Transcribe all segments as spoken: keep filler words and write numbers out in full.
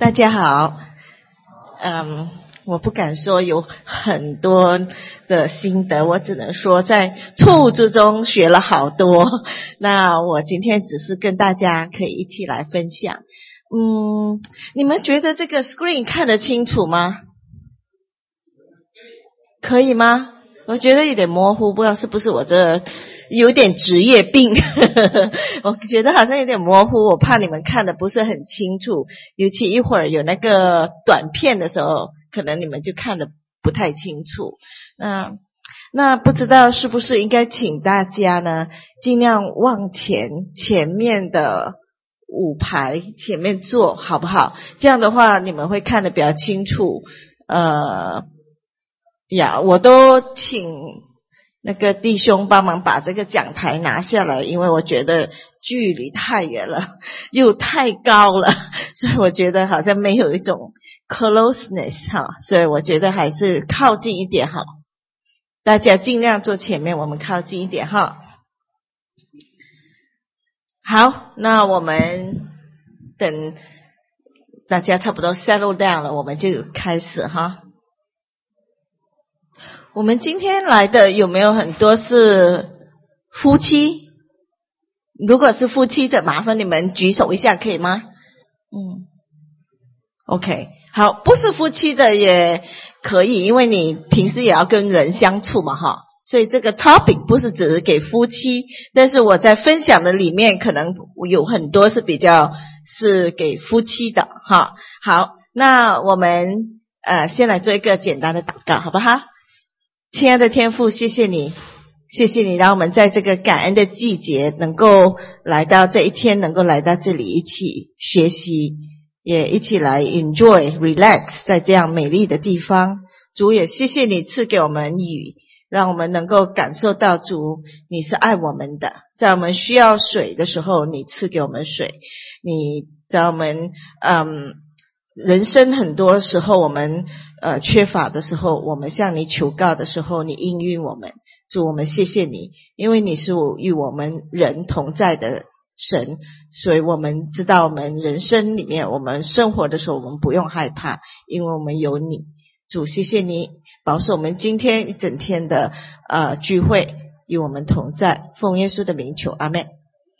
大家好，嗯，我不敢说有很多的心得，我只能说在错误之中学了好多。那我今天只是跟大家可以一起来分享。嗯，你们觉得这个 screen 看得清楚吗？可以吗？我觉得有点模糊，不知道是不是我这有点职业病我觉得好像有点模糊，我怕你们看的不是很清楚，尤其一会儿有那个短片的时候，可能你们就看得不太清楚。那那不知道是不是应该请大家呢尽量往前前面的五排前面坐好不好？这样的话你们会看得比较清楚。呃呀，我都请那个弟兄帮忙把这个讲台拿下来，因为我觉得距离太远了，又太高了，所以我觉得好像没有一种 closeness 哈，所以我觉得还是靠近一点好。大家尽量坐前面，我们靠近一点哈。好，那我们等大家差不多 settle down 了，我们就开始哈。我们今天来的有没有很多是夫妻？如果是夫妻的，麻烦你们举手一下可以吗？嗯 OK， 好，不是夫妻的也可以，因为你平时也要跟人相处嘛哈，所以这个 topic 不是只是给夫妻，但是我在分享的里面可能有很多是比较是给夫妻的哈。好，那我们呃先来做一个简单的祷告好不好？亲爱的天父，谢谢你，谢谢你让我们在这个感恩的季节能够来到这一天，能够来到这里一起学习，也一起来 enjoy relax 在这样美丽的地方。主也谢谢你赐给我们雨，让我们能够感受到主你是爱我们的，在我们需要水的时候你赐给我们水，你在我们嗯人生很多时候我们呃缺乏的时候，我们向你求告的时候，你应允我们。主，我们谢谢你，因为你是与我们人同在的神，所以我们知道我们人生里面，我们生活的时候我们不用害怕，因为我们有你。主，谢谢你保守我们今天一整天的呃聚会，与我们同在，奉耶稣的名求，阿们。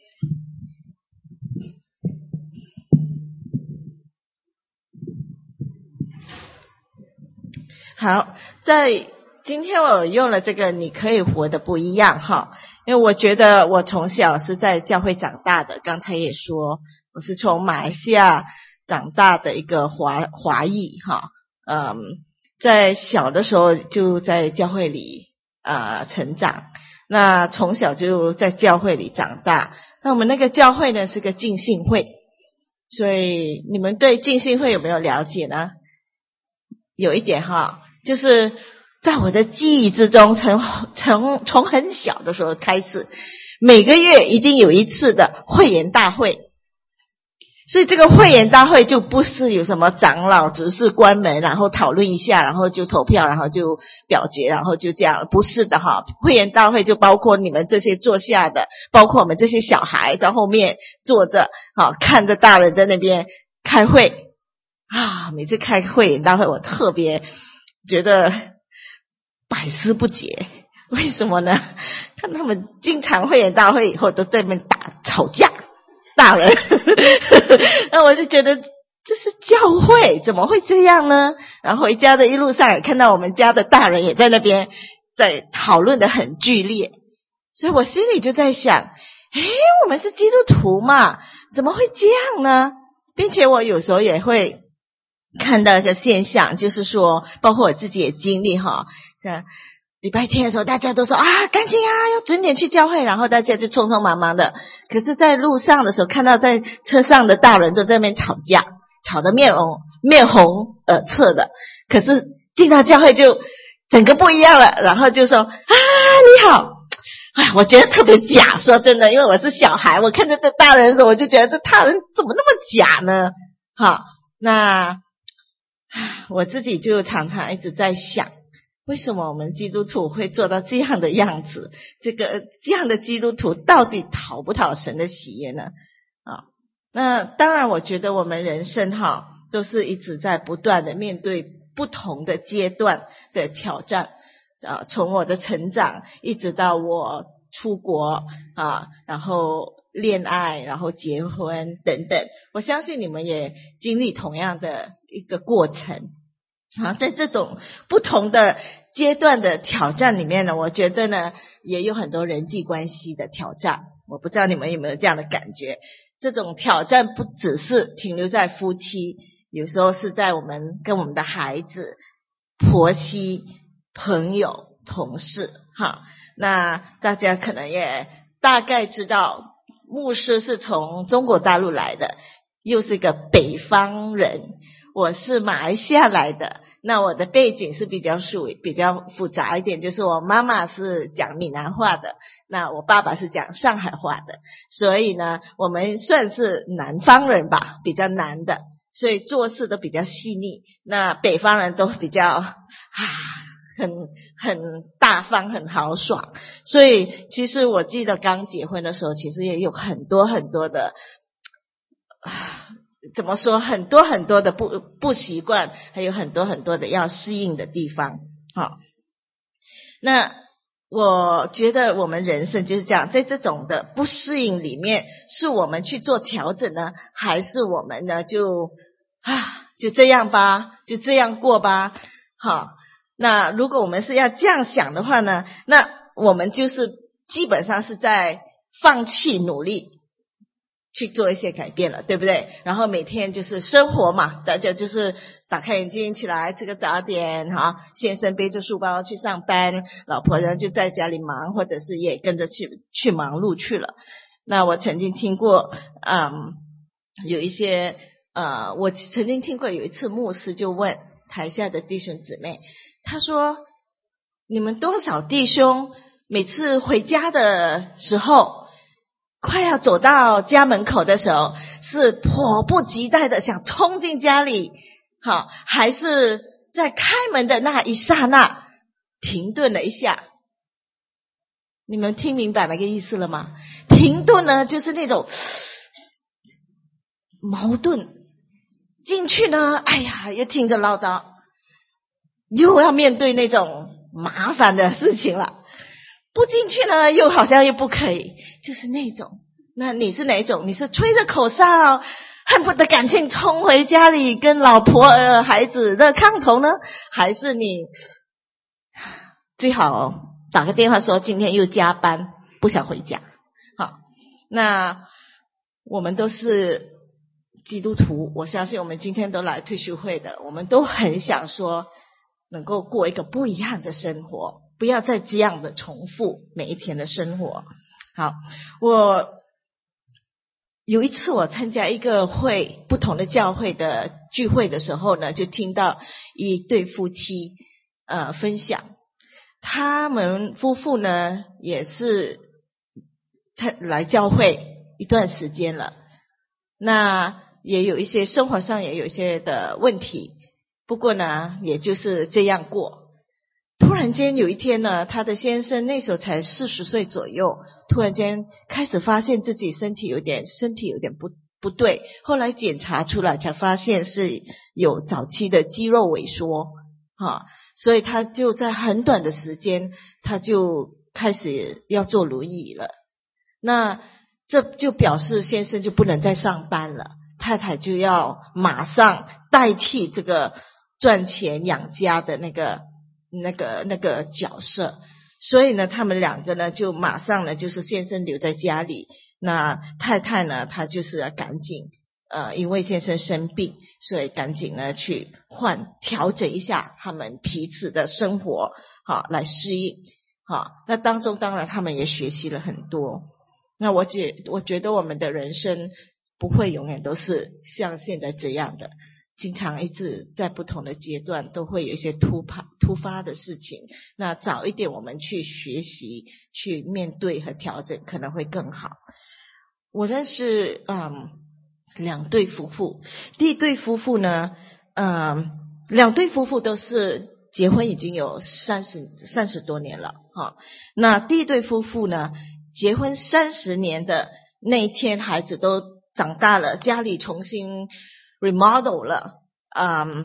好，在今天我用了这个你可以活得不一样哈，因为我觉得我从小是在教会长大的，刚才也说我是从马来西亚长大的一个华华裔哈，嗯，在小的时候就在教会里呃成长，那从小就在教会里长大。那我们那个教会呢是个浸信会，所以你们对浸信会有没有了解呢？有一点哈，就是在我的记忆之中，从从从很小的时候开始，每个月一定有一次的会员大会。所以这个会员大会就不是有什么长老执事关门，然后讨论一下，然后就投票，然后就表决，然后就这样，不是的哈。会员大会就包括你们这些坐下的，包括我们这些小孩在后面坐着，好看着大人在那边开会啊。每次开会员大会，我特别觉得百思不解，为什么呢？看他们经常会员大会以后都在那边打吵架，大人那我就觉得这是教会，怎么会这样呢？然后回家的一路上也看到我们家的大人也在那边在讨论得很剧烈，所以我心里就在想，诶，我们是基督徒嘛，怎么会这样呢？并且我有时候也会看到一个现象，就是说包括我自己也经历哈，像礼拜天的时候大家都说啊赶紧啊要准点去教会，然后大家就匆匆忙忙的，可是在路上的时候看到在车上的大人都在那边吵架，吵得面红面红耳赤的，可是进到教会就整个不一样了，然后就说啊你好，哎，我觉得特别假，说真的，因为我是小孩，我看着这大人的时候我就觉得这大人怎么那么假呢？好，那我自己就常常一直在想，为什么我们基督徒会做到这样的样子？这个这样的基督徒到底讨不讨神的喜悦呢？啊，那当然我觉得我们人生哈都是一直在不断的面对不同的阶段的挑战啊，从我的成长一直到我出国啊，然后恋爱，然后结婚等等，我相信你们也经历同样的一个过程啊。在这种不同的阶段的挑战里面呢，我觉得呢也有很多人际关系的挑战，我不知道你们有没有这样的感觉。这种挑战不只是停留在夫妻，有时候是在我们跟我们的孩子、婆媳、朋友、同事哈。那大家可能也大概知道，牧师是从中国大陆来的，又是一个北方人，我是马来西亚来的。那我的背景是比较属于比较复杂一点，就是我妈妈是讲闽南话的，那我爸爸是讲上海话的，所以呢我们算是南方人吧，比较南的，所以做事都比较细腻。那北方人都比较啊很很大方，很豪爽。所以其实我记得刚结婚的时候，其实也有很多很多的啊怎么说，很多很多的不不习惯，还有很多很多的要适应的地方。好，那我觉得我们人生就是这样，在这种的不适应里面，是我们去做调整呢，还是我们呢就啊就这样吧，就这样过吧。好，那如果我们是要这样想的话呢，那我们就是基本上是在放弃努力去做一些改变了，对不对？然后每天就是生活嘛，大家就是打开眼睛起来吃个早点哈，先生背着书包去上班，老婆呢就在家里忙，或者是也跟着去去忙碌去了。那我曾经听过嗯有一些呃我曾经听过有一次牧师就问台下的弟兄姊妹，他说你们多少弟兄每次回家的时候，快要走到家门口的时候，是迫不及待的想冲进家里，好，还是在开门的那一刹那停顿了一下？你们听明白那个意思了吗？停顿呢，就是那种矛盾，进去呢，哎呀，又听着唠叨，又要面对那种麻烦的事情了。不进去呢，又好像又不可以，就是那种。那你是哪种？你是吹着口哨，恨不得赶紧冲回家里跟老婆儿孩子热炕头呢？还是你最好打个电话说今天又加班，不想回家？好，那我们都是基督徒，我相信我们今天都来退休会的，我们都很想说能够过一个不一样的生活，不要再这样的重复每一天的生活。好，我有一次我参加一个会，不同的教会的聚会的时候呢，就听到一对夫妻呃分享，他们夫妇呢也是来教会一段时间了，那也有一些生活上也有一些的问题，不过呢也就是这样过。突然间有一天呢，他的先生那时候才四十岁左右，突然间开始发现自己身体有点身体有点不不对，后来检查出来才发现是有早期的肌肉萎缩哈，所以他就在很短的时间他就开始要坐轮椅了。那这就表示先生就不能再上班了，太太就要马上代替这个赚钱养家的那个那个那个角色，所以呢他们两个呢就马上呢就是先生留在家里，那太太呢她就是要赶紧呃因为先生生病，所以赶紧呢去换调整一下他们彼此的生活，好来适应。好，那当中当然他们也学习了很多。那我觉我觉得我们的人生不会永远都是像现在这样的，经常一直在不同的阶段都会有一些突发突发的事情，那早一点我们去学习去面对和调整可能会更好。我认识嗯两对夫妇，第一对夫妇呢嗯两对夫妇都是结婚已经有三十三十多年了哈。那第一对夫妇呢结婚三十年的那一天孩子都长大了，家里重新remodel 了嗯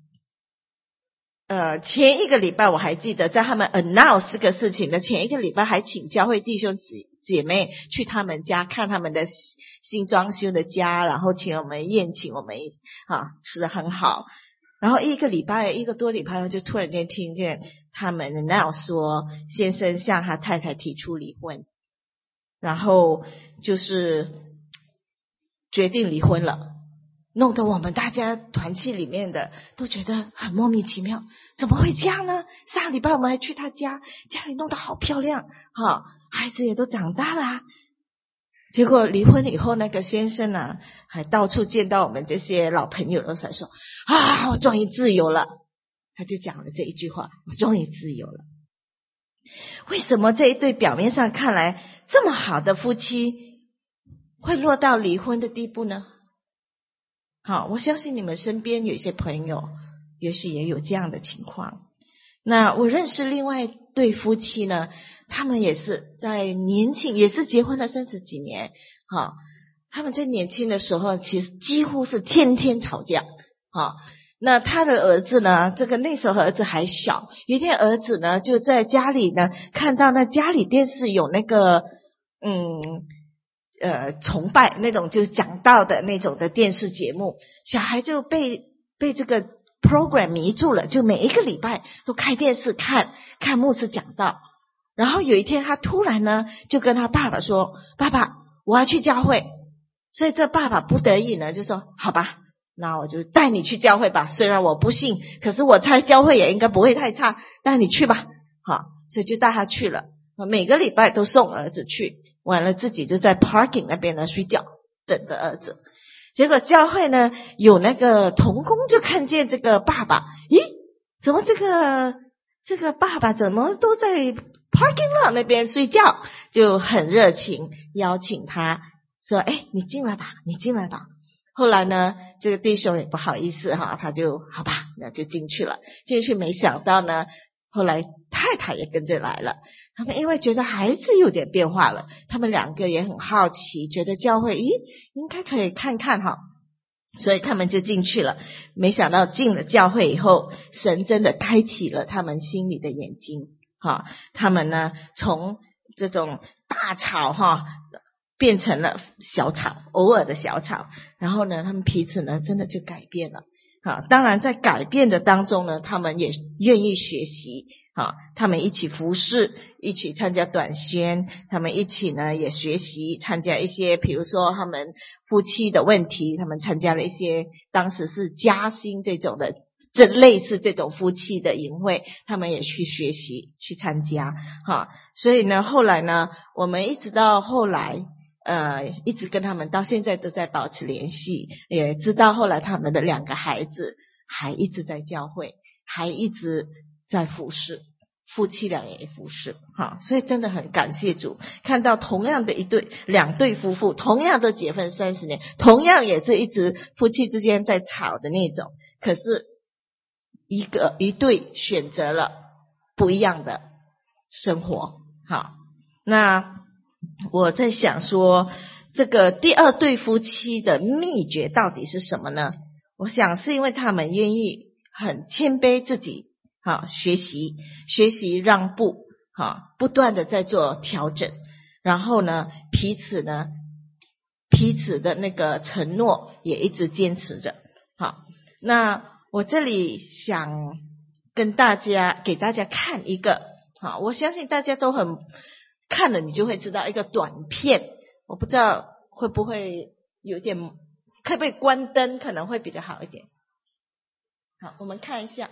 呃前一个礼拜我还记得，在他们 announce 这个事情的前一个礼拜，还请教会弟兄姐姐妹去他们家看他们的新装修的家，然后请我们宴请我们啊吃得很好。然后一个礼拜一个多礼拜后，就突然间听见他们 announce 说先生向他太太提出离婚，然后就是决定离婚了，弄得我们大家团契里面的都觉得很莫名其妙，怎么会这样呢？上礼拜我们还去他家，家里弄得好漂亮，哈，孩子也都长大了啊。结果离婚以后，那个先生呢，还到处见到我们这些老朋友的时候说啊，我终于自由了。他就讲了这一句话，我终于自由了。为什么这一对表面上看来这么好的夫妻会落到离婚的地步呢？好，我相信你们身边有一些朋友也许也有这样的情况。那我认识另外一对夫妻呢，他们也是在年轻，也是结婚了三十几年，哈，他们在年轻的时候其实几乎是天天吵架，哈。那他的儿子呢，这个那时候儿子还小，有一天儿子呢就在家里呢看到那家里电视有那个嗯呃崇拜那种就是讲道的那种的电视节目，小孩就被被这个 program 迷住了，就每一个礼拜都开电视看看牧师讲道。然后有一天他突然呢就跟他爸爸说，爸爸我要去教会。所以这爸爸不得已呢就说，好吧，那我就带你去教会吧，虽然我不信，可是我猜教会也应该不会太差，带你去吧。好，所以就带他去了，每个礼拜都送儿子去，完了自己就在 parking 那边呢睡觉，等着儿子。结果教会呢有那个同工就看见这个爸爸，咦，怎么这个这个爸爸怎么都在 parking lot 那边睡觉，就很热情邀请他说，哎，你进来吧，你进来吧。后来呢，这个弟兄也不好意思哈，他就好吧，那就进去了。进去没想到呢，后来太太也跟着来了。他们因为觉得孩子有点变化了，他们两个也很好奇，觉得教会咦应该可以看看哈，所以他们就进去了。没想到进了教会以后，神真的开启了他们心里的眼睛哈，他们呢从这种大吵哈变成了小吵，偶尔的小吵，然后呢他们彼此呢真的就改变了。好，当然在改变的当中呢，他们也愿意学习，好，他们一起服侍，一起参加短宣，他们一起呢也学习参加一些比如说他们夫妻的问题，他们参加了一些当时是嘉兴这种的这类似这种夫妻的营会，他们也去学习去参加，好，所以呢后来呢我们一直到后来呃，一直跟他们到现在都在保持联系，也知道后来他们的两个孩子还一直在教会，还一直在服侍，夫妻俩也服侍，哈，所以真的很感谢主，看到同样的一对两对夫妇，同样都结婚三十年，同样也是一直夫妻之间在吵的那种，可是一个一对选择了不一样的生活，好，那我在想说这个第二对夫妻的秘诀到底是什么呢？我想是因为他们愿意很谦卑自己，好，学习学习让步，好，不断的在做调整，然后呢彼此呢彼此的那个承诺也一直坚持着。好，那我这里想跟大家给大家看一个，好，我相信大家都很看了你就会知道一个短片，我不知道会不会有点，可不可以关灯可能会比较好一点。好，我们看一下。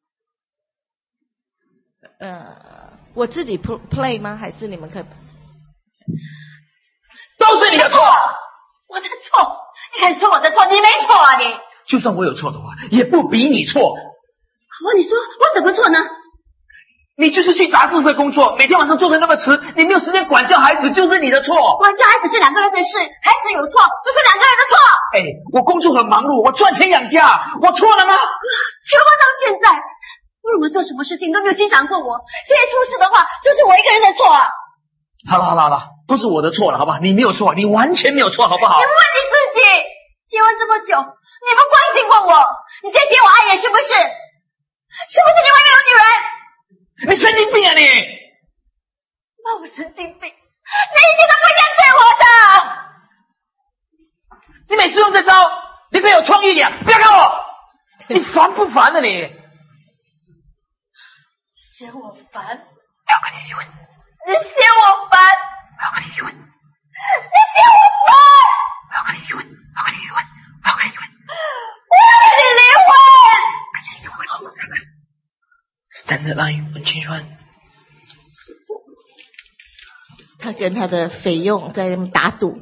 呃，我自己 play 吗？还是你们可以？ 都是你的错， 我的错，你还说我的错？你没错啊你！ 就算我有错的话，也不比你错。 哦，你说我怎么错呢？ 你就是去杂志社工作，每天晚上做的那么迟，你没有时间管教孩子，就是你的错。 管教孩子是两个人的事，孩子有错就是两个人的错。 哎，我工作很忙碌，我赚钱养家，我错了吗？ 结婚到现在，我们做什么事情都没有经常过我，现在出事的话，就是我一个人的错啊。 好了好了好了，都是我的错了，好不好？你没有错，你完全没有错，好不好？ 你问你自己， 结婚这么久，你不关心过我，你现在接我阿爷是不是？是不是你外面有女人？ 你神经病啊你！ 骂我神经病，你一点都不像对我的。 你每次用这招，你别有创意一点，不要看我，你烦不烦啊你？ 嫌我烦？ 我要跟你离婚。 你嫌我烦？ 我要跟你离婚。 你嫌我烦？ 我要跟你离婚。我要跟你离婚。我要跟你离婚。 我要跟你离婚。 跟你离婚。Standard line， 文清川。 他跟他的菲佣在那边打赌。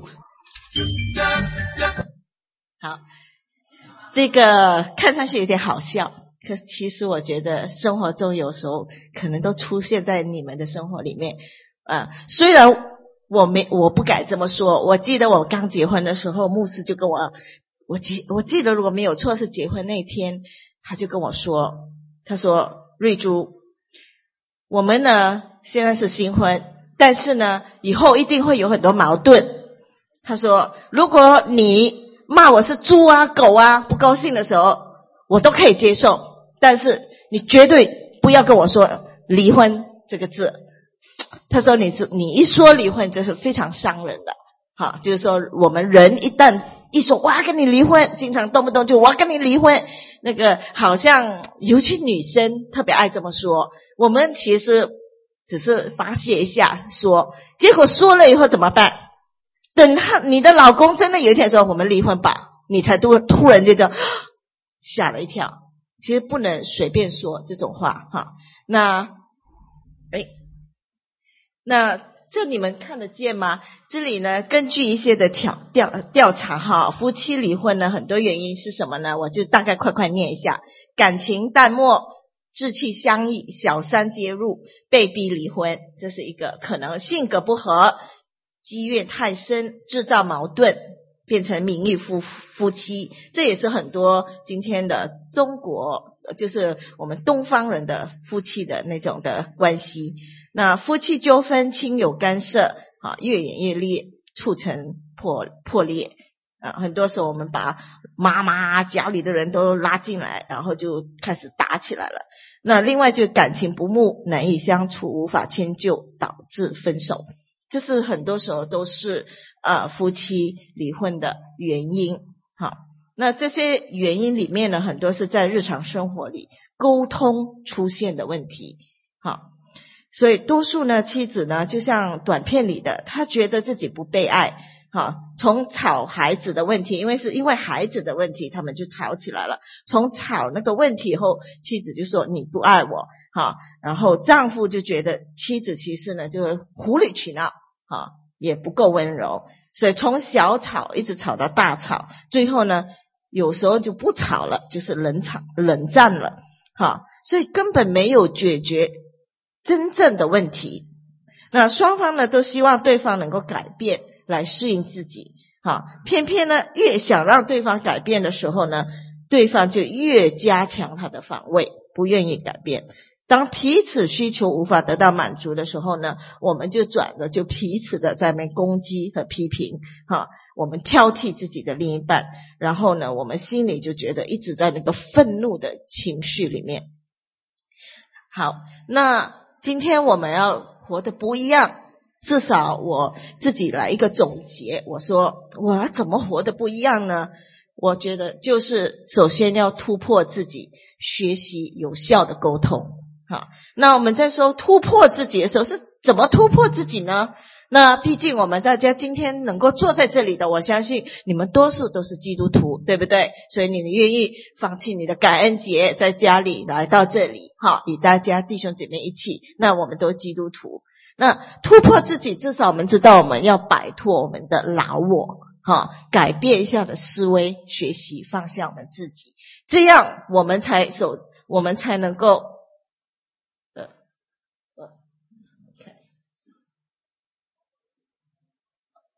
好，这个看上去有点好笑，可其实我觉得生活中有时候可能都出现在你们的生活里面。啊，虽然我没我不敢这么说，我记得我刚结婚的时候，牧师就跟我，我记我记得如果没有错是结婚那天，他就跟我说，他说瑞珠，我们呢现在是新婚，但是呢以后一定会有很多矛盾。他说如果你骂我是猪啊狗啊，不高兴的时候我都可以接受，但是你绝对不要跟我说离婚这个字。他说你是你一说离婚这是非常伤人的。好，就是说我们人一旦一说我要跟你离婚，经常动不动就我要跟你离婚，那个好像尤其女生特别爱这么说。我们其实只是发泄一下说，结果说了以后怎么办？等他你的老公真的有一天说我们离婚吧，你才突突然间就吓了一跳。其实不能随便说这种话哈。那哎，那这你们看得见吗？这里呢，根据一些的调调调查哈，夫妻离婚呢，很多原因是什么呢？我就大概快快念一下：感情淡漠、志气相异、小三介入、被逼离婚，这是一个可能；性格不合、积怨太深，制造矛盾，变成名誉夫夫妻，这也是很多今天的中国，就是我们东方人的夫妻的那种的关系。那夫妻纠纷、亲友干涉啊，越演越烈，促成破破裂啊。很多时候我们把妈妈家里的人都拉进来，然后就开始打起来了。那另外就感情不睦，难以相处，无法迁就，导致分手。这是很多时候都是呃夫妻离婚的原因。好，那这些原因里面呢，很多是在日常生活里沟通出现的问题。好，所以多数呢妻子呢就像短片里的，她觉得自己不被爱。好，从吵孩子的问题，因为是因为孩子的问题他们就吵起来了，从吵那个问题以后，妻子就说你不爱我。好，然后丈夫就觉得妻子其实呢就是无理取闹，好，也不够温柔，所以从小吵一直吵到大吵，最后呢有时候就不吵了，就是冷场冷战了。好，所以根本没有解决真正的问题。那双方呢都希望对方能够改变来适应自己。好，偏偏呢越想让对方改变的时候呢，对方就越加强他的防卫，不愿意改变。当彼此需求无法得到满足的时候呢，我们就转了，就彼此的在那边攻击和批评，哈，我们挑剔自己的另一半，然后呢，我们心里就觉得一直在那个愤怒的情绪里面。好，那今天我们要活得不一样，至少我自己来一个总结，我说我要怎么活得不一样呢？我觉得就是首先要突破自己，学习有效的沟通。好，那我们在说突破自己的时候，是怎么突破自己呢？那毕竟我们大家今天能够坐在这里的，我相信你们多数都是基督徒，对不对？所以你愿意放弃你的感恩节，在家里来到这里，好，与大家弟兄姐妹一起，那我们都基督徒。那突破自己，至少我们知道我们要摆脱我们的老我，好，改变一下的思维，学习放下我们自己，这样我们才手，我们才能够呃呃 ，OK，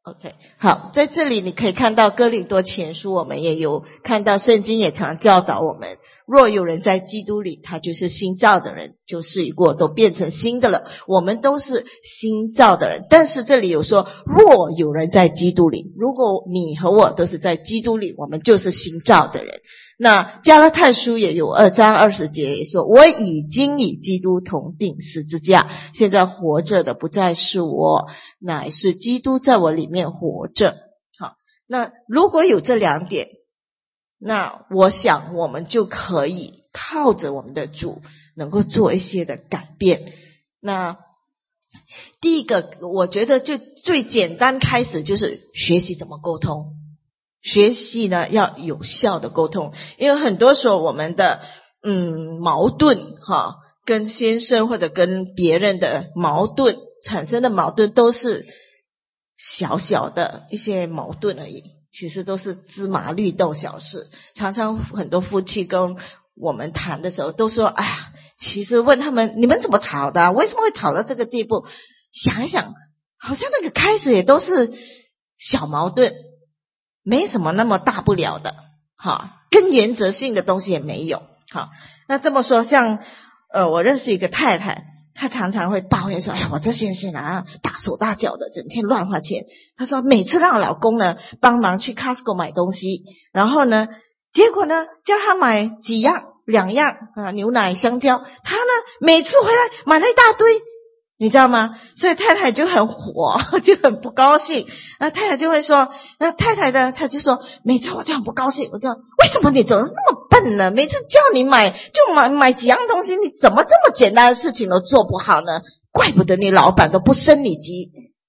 OK， 好，在这里你可以看到哥林多前书，我们也有看到圣经也常教导我们，若有人在基督里，他就是新造的人，旧事已过，都变成新的了。我们都是新造的人，但是这里有说，若有人在基督里，如果你和我都是在基督里，我们就是新造的人。那加拉太书也有二章二十节也说，我已经与基督同定十字架，现在活着的不再是我，乃是基督在我里面活着。好，那如果有这两点，那我想我们就可以靠着我们的主能够做一些的改变。那第一个我觉得就最简单开始就是学习怎么沟通，学习呢要有效的沟通，因为很多时候我们的嗯矛盾哈，跟先生或者跟别人的矛盾产生的矛盾都是小小的一些矛盾而已，其实都是芝麻绿豆小事。常常很多夫妻跟我们谈的时候都说，哎呀，其实问他们你们怎么吵的啊？为什么会吵到这个地步？想一想，好像那个开始也都是小矛盾，没什么那么大不了的，哈，更原则性的东西也没有。好，那这么说，像呃，我认识一个太太，她常常会抱怨说，哎呀，我这先生啊，大手大脚的，整天乱花钱。她说每次让老公呢帮忙去 Costco 买东西，然后呢，结果呢叫他买几样两样啊，牛奶香蕉，他呢每次回来买了一大堆，你知道吗？所以太太就很火，就很不高兴。那太太就会说，那太太的她就说，每次我就很不高兴，我就为什么你总是那么笨呢？每次叫你买就买买几样东西，你怎么这么简单的事情都做不好呢？怪不得你老板都不升你级。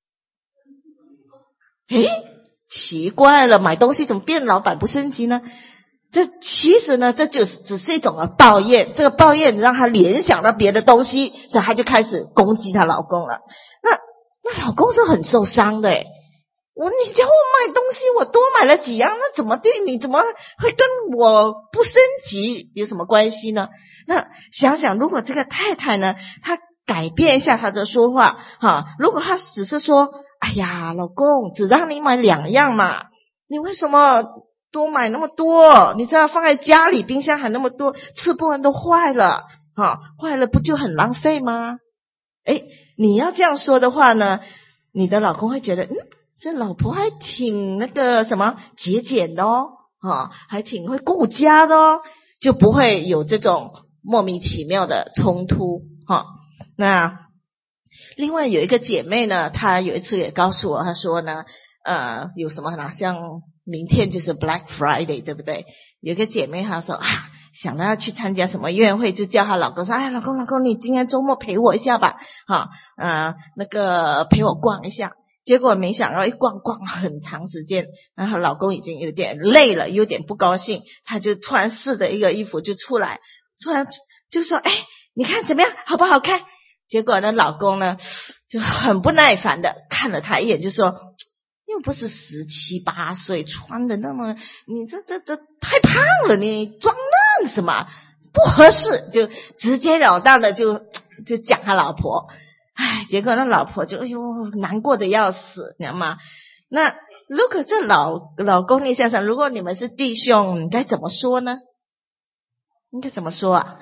诶，奇怪了，买东西怎么变老板不升级呢？这其实呢，这就是只是一种的抱怨，这个抱怨让她联想到别的东西，所以她就开始攻击她老公了。那那老公是很受伤的诶，我你叫我买东西，我多买了几样，那怎么对你怎么会跟我不升级有什么关系呢？那想想，如果这个太太呢，她改变一下她的说话哈，如果她只是说，哎呀，老公只让你买两样嘛，你为什么多买那么多？你知道放在家里冰箱还那么多，吃不完都坏了，哈，坏了不就很浪费吗？诶，你要这样说的话呢，你的老公会觉得，嗯，这老婆还挺那个什么节俭的哦，啊，还挺会顾家的哦，就不会有这种莫名其妙的冲突哈。那另外有一个姐妹呢，她有一次也告诉我，她说呢，呃，有什么呢？像明天就是 Black Friday， 对不对？有一个姐妹她说啊，想到要去参加什么宴会，就叫她老公说，哎，老公老公，你今天周末陪我一下吧，哈，呃，那个陪我逛一下。结果没想到一逛逛很长时间，然后老公已经有点累了，有点不高兴，他就穿试的一个衣服就出来，突然就说，哎，你看怎么样，好不好看？结果呢，老公呢就很不耐烦的看了他一眼，就说，又不是十七八岁，穿的那么，你这这这太胖了，你装嫩什么？不合适，就直截了当的就就讲他老婆。唉，结果那老婆就哎呦难过的要死，你知道吗？那如果这老老公，你想想，如果你们是弟兄，你该怎么说呢？应该怎么说啊？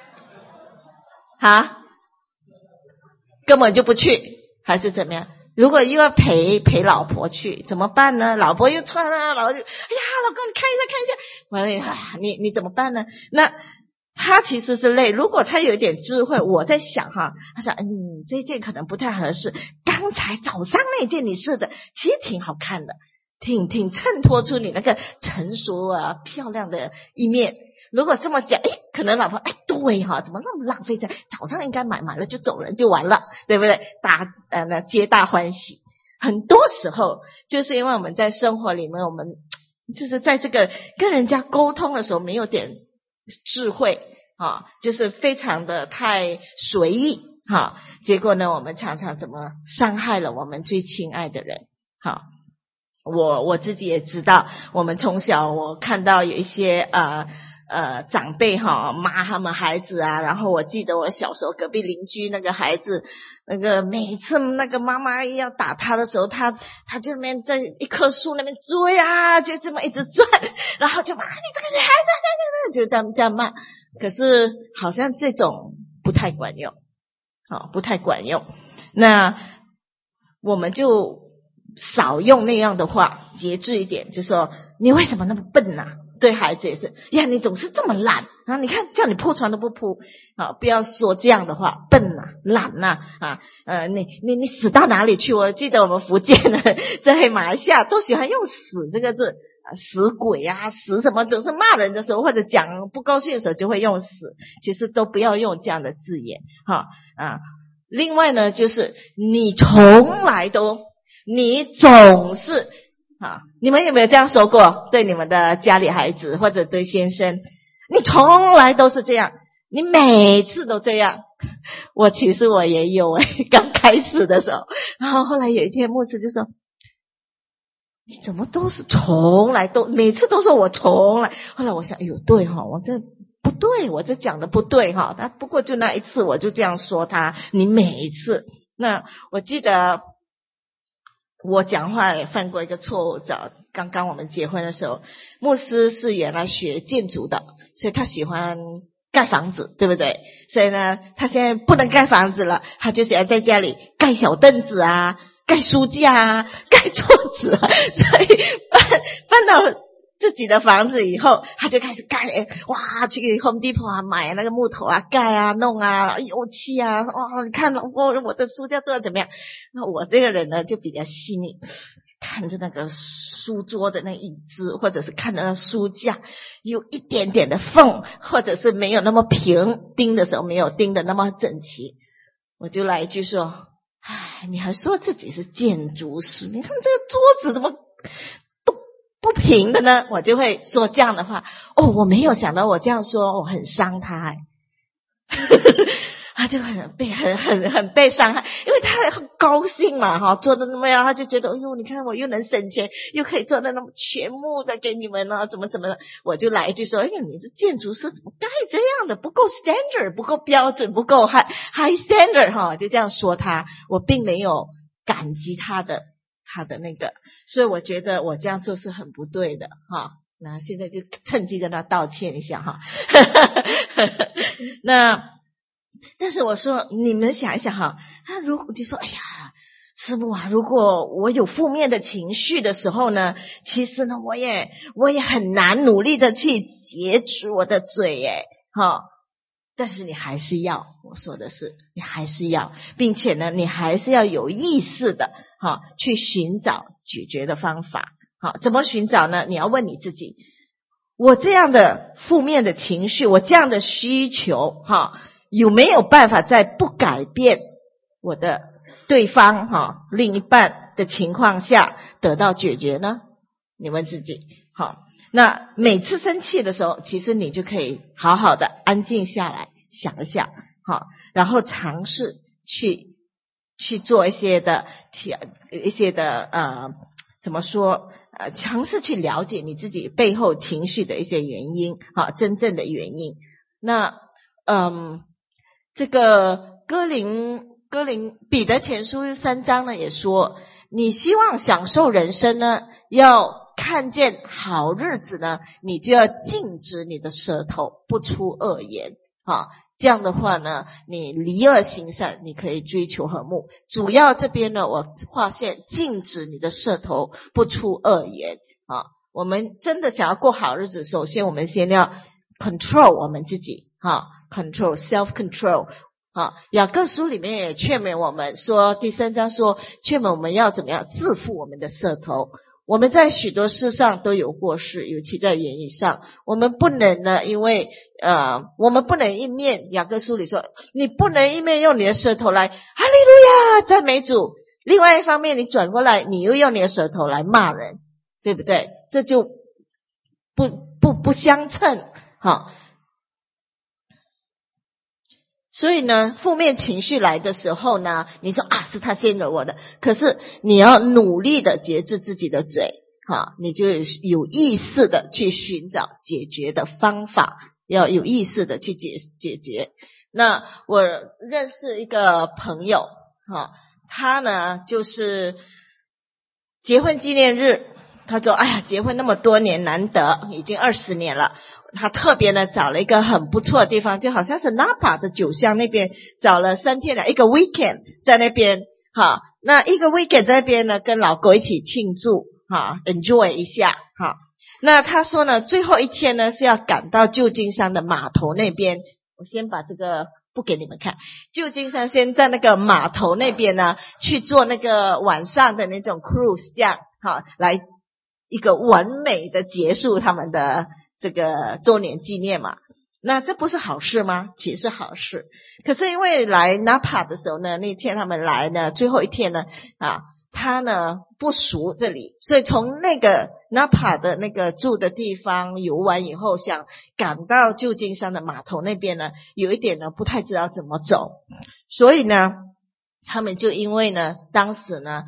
啊？根本就不去，还是怎么样？如果又要陪陪老婆去，怎么办呢？老婆又穿了，老婆就哎呀，老公你看一下看一下，完了，哎，你你怎么办呢？那他其实是累，如果他有一点智慧，我在想哈，他说嗯，这件可能不太合适，刚才早上那件你试的其实挺好看的，挺挺衬托出你那个成熟啊漂亮的一面。如果这么讲，诶，可能老婆哎对哈，怎么那么浪费在早上应该买买了就走人就完了，对不对？大呃那皆大欢喜。很多时候就是因为我们在生活里面，我们就是在这个跟人家沟通的时候没有点智慧啊，就是非常的太随意哈，结果呢，我们常常怎么伤害了我们最亲爱的人。好，我我自己也知道，我们从小我看到有一些呃呃长辈哈骂他们孩子啊，然后我记得我小时候隔壁邻居那个孩子，那个每次那个妈妈要打他的时候，他他就那边在一棵树那边追啊，就这么一直转，然后就骂你这个女孩子，就这样这样骂。可是好像这种不太管用，哦，不太管用。那我们就少用那样的话，节制一点，就说你为什么那么笨啊？对孩子也是呀，你总是这么懒啊！你看叫你铺床都不铺啊！不要说这样的话，笨啊，懒啊啊！呃，你你你死到哪里去？我记得我们福建呢，在马来西亚都喜欢用死这个字啊，死鬼啊，死什么，总是骂人的时候或者讲不高兴的时候就会用死，其实都不要用这样的字眼哈啊。另外呢，就是你从来都，你总是。啊，你们有没有这样说过？对你们的家里孩子或者对先生，你从来都是这样，你每次都这样。我其实我也有诶，刚开始的时候，然后后来有一天牧师就说，你怎么都是从来都每次都说我从来。后来我想，哎呦对哈，我这不对，我这讲的不对哈。但不过就那一次我就这样说他，你每一次。那我记得我讲话也犯过一个错误，早刚刚我们结婚的时候，牧师是原来学建筑的，所以他喜欢盖房子，对不对？所以呢，他现在不能盖房子了，他就想要在家里盖小凳子啊，盖书架啊，盖桌子啊，所以搬搬到自己的房子以后，他就开始盖，哇，去 Home Depot 啊买那个木头啊，盖啊，弄啊，油漆啊，哇，你看我我的书架做得怎么样？那我这个人呢就比较细腻，看着那个书桌的那椅子，或者是看着那书架有一点点的缝，或者是没有那么平，钉的时候没有钉的那么整齐，我就来一句说，唉，你还说自己是建筑师，你看这个桌子怎么不平的呢？我就会说这样的话。哦，我没有想到我这样说我很伤他哎他就很被很很很被伤害，因为他很高兴嘛哈，做的那么样，他就觉得哎呦，你看我又能省钱，又可以做的那么全部的给你们了，怎么怎么的。我就来一句说，哎呦，你是建筑师怎么盖这样的，不够 standard， 不够标准，不够 high high standard 哈，就这样说他。我并没有感激他的他的那个，所以我觉得我这样做是很不对的哈。那现在就趁机跟他道歉一下哈那但是我说你们想一想哈，他如果就说哎呀师母啊，如果我有负面的情绪的时候呢，其实呢我也我也很难努力的去节制我的嘴耶哈，但是你还是要，我说的是你还是要，并且呢你还是要有意识的哈去寻找解决的方法。好，怎么寻找呢？你要问你自己，我这样的负面的情绪，我这样的需求哈，有没有办法在不改变我的对方哈另一半的情况下得到解决呢？你问自己。好，那每次生气的时候，其实你就可以好好的安静下来想一想，好，然后尝试去去做一些的一些的呃怎么说呃尝试去了解你自己背后情绪的一些原因啊，真正的原因。那嗯这个哥林哥林彼得前书三章呢也说，你希望享受人生呢，要看见好日子呢，你就要禁止你的舌头不出恶言啊，这样的话呢，你离恶行善，你可以追求和睦。主要这边呢，我划线禁止你的舌头不出恶言啊。我们真的想要过好日子，首先我们先要 control 我们自己啊 control self control 啊。雅各书里面也劝勉我们说，第三章说劝勉我们要怎么样自负我们的舌头。我们在许多事上都有过失，尤其在言语上，我们不能呢，因为呃，我们不能一面，雅各书里说，你不能一面用你的舌头来哈利路亚赞美主，另外一方面你转过来，你又用你的舌头来骂人，对不对？这就不不不相称，好。所以呢，负面情绪来的时候呢，你说啊是他先惹我的，可是你要努力的节制自己的嘴哈，你就有意识的去寻找解决的方法，要有意识的去解解决。那我认识一个朋友，哈，他呢就是结婚纪念日，他说哎呀，结婚那么多年难得，已经二十年了，他特别呢找了一个很不错的地方，就好像是 Napa 的酒乡那边，找了三天的一个 weekend 在那边，哈，那一个 weekend 在那边呢跟老公一起庆祝，哈 enjoy 一下，哈。那他说呢最后一天呢是要赶到旧金山的码头那边，我先把这个不给你们看，旧金山先在那个码头那边呢去做那个晚上的那种 cruise， 这样好来一个完美的结束他们的这个周年纪念嘛。那这不是好事吗？其实是好事。可是因为来 Napa 的时候呢，那天他们来呢最后一天呢啊，他呢不熟这里，所以从那个 Napa 的那个住的地方游完以后，想赶到旧金山的码头那边呢，有一点呢不太知道怎么走，所以呢他们就因为呢当时呢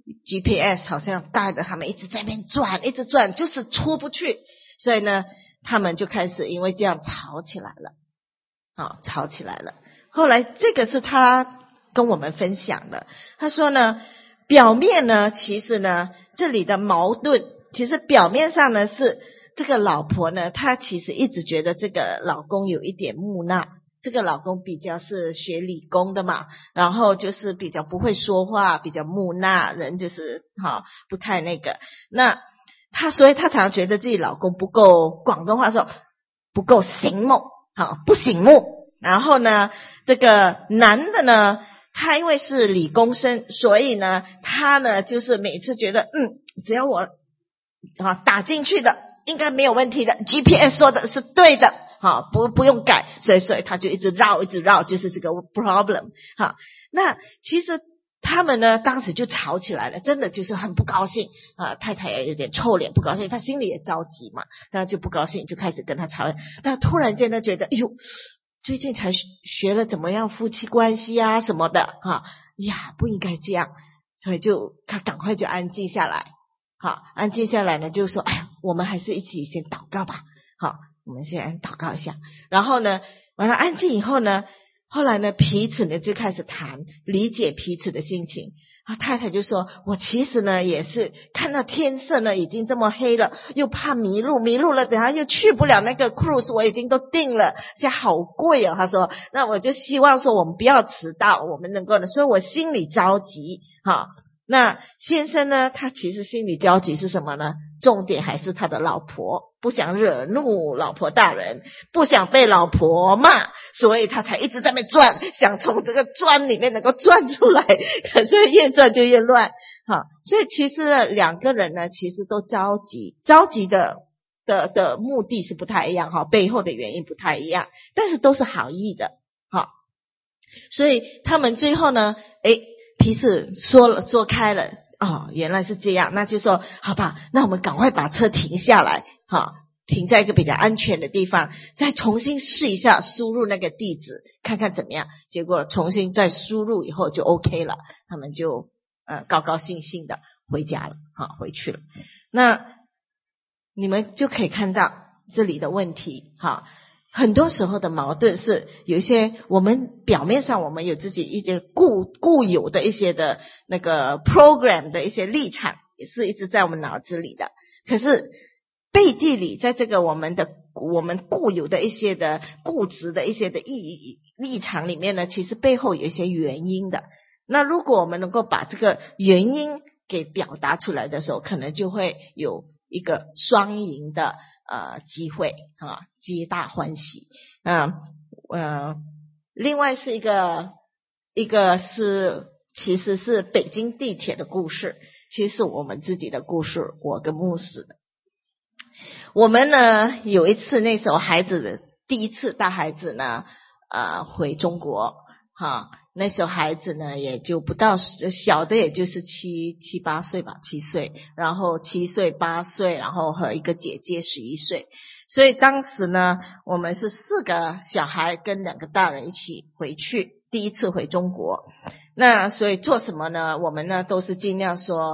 G P S 好像带着他们一直在那边转一直转，就是出不去，所以呢他们就开始因为这样吵起来了，好，吵起来了。后来这个是他跟我们分享的，他说呢表面呢其实呢这里的矛盾，其实表面上呢是这个老婆呢她其实一直觉得这个老公有一点木讷，这个老公比较是学理工的嘛，然后就是比较不会说话，比较木讷，人就是哈不太那个，那她所以她常常觉得自己老公不够，广东话说不够醒目，好不醒目。然后呢这个男的呢他因为是理工生，所以呢他呢就是每次觉得嗯只要我啊打进去的应该没有问题的， G P S 说的是对的，好不不用改，所以所以他就一直绕一直绕，就是这个 problem。 好，那其实他们呢当时就吵起来了，真的就是很不高兴啊，太太也有点臭脸不高兴，他心里也着急嘛，那就不高兴，就开始跟他吵。那突然间呢觉得哎呦最近才学了怎么样夫妻关系啊什么的哈，呀不应该这样，所以就他赶快就安静下来，好，安静下来呢就说哎呀我们还是一起先祷告吧，好，我们先祷告一下。然后呢完了安静以后呢，后来呢彼此呢就开始谈理解彼此的心情。啊，太太就说我其实呢也是看到天色呢已经这么黑了，又怕迷路迷路了等下又去不了那个 cruise， 我已经都订了，而且好贵哦，他说那我就希望说我们不要迟到，我们能够呢，所以我心里着急哈。那先生呢他其实心里着急是什么呢？重点还是他的老婆，不想惹怒老婆大人，不想被老婆骂，所以他才一直在那边转，想从这个钻里面能够钻出来，可是越转就越乱。好，所以其实两个人呢其实都着急，着急的的的目的是不太一样哈，背后的原因不太一样，但是都是好意的。好，所以他们最后呢诶彼此说了说开了，哦原来是这样，那就说好吧，那我们赶快把车停下来，好，停在一个比较安全的地方，再重新试一下输入那个地址看看怎么样，结果重新再输入以后就 OK 了，他们就呃高高兴兴的回家了，好，回去了。那你们就可以看到这里的问题，好，很多时候的矛盾是有一些我们表面上我们有自己一些固固有的一些的那个 program 的一些立场，也是一直在我们脑子里的，可是背地里在这个我们的我们固有的一些的固执的一些的意立场里面呢，其实背后有一些原因的。那如果我们能够把这个原因给表达出来的时候，可能就会有一个双赢的呃机会啊，皆大欢喜。嗯呃另外是一个一个是其实是北京地铁的故事，其实是我们自己的故事，我跟牧师的。我们呢有一次那时候孩子的第一次带孩子呢呃回中国哈，那时候孩子呢也就不到小的也就是七七八岁吧，七岁，然后七岁八岁，然后和一个姐姐十一岁，所以当时呢我们是四个小孩跟两个大人一起回去，第一次回中国。那所以做什么呢？我们呢都是尽量说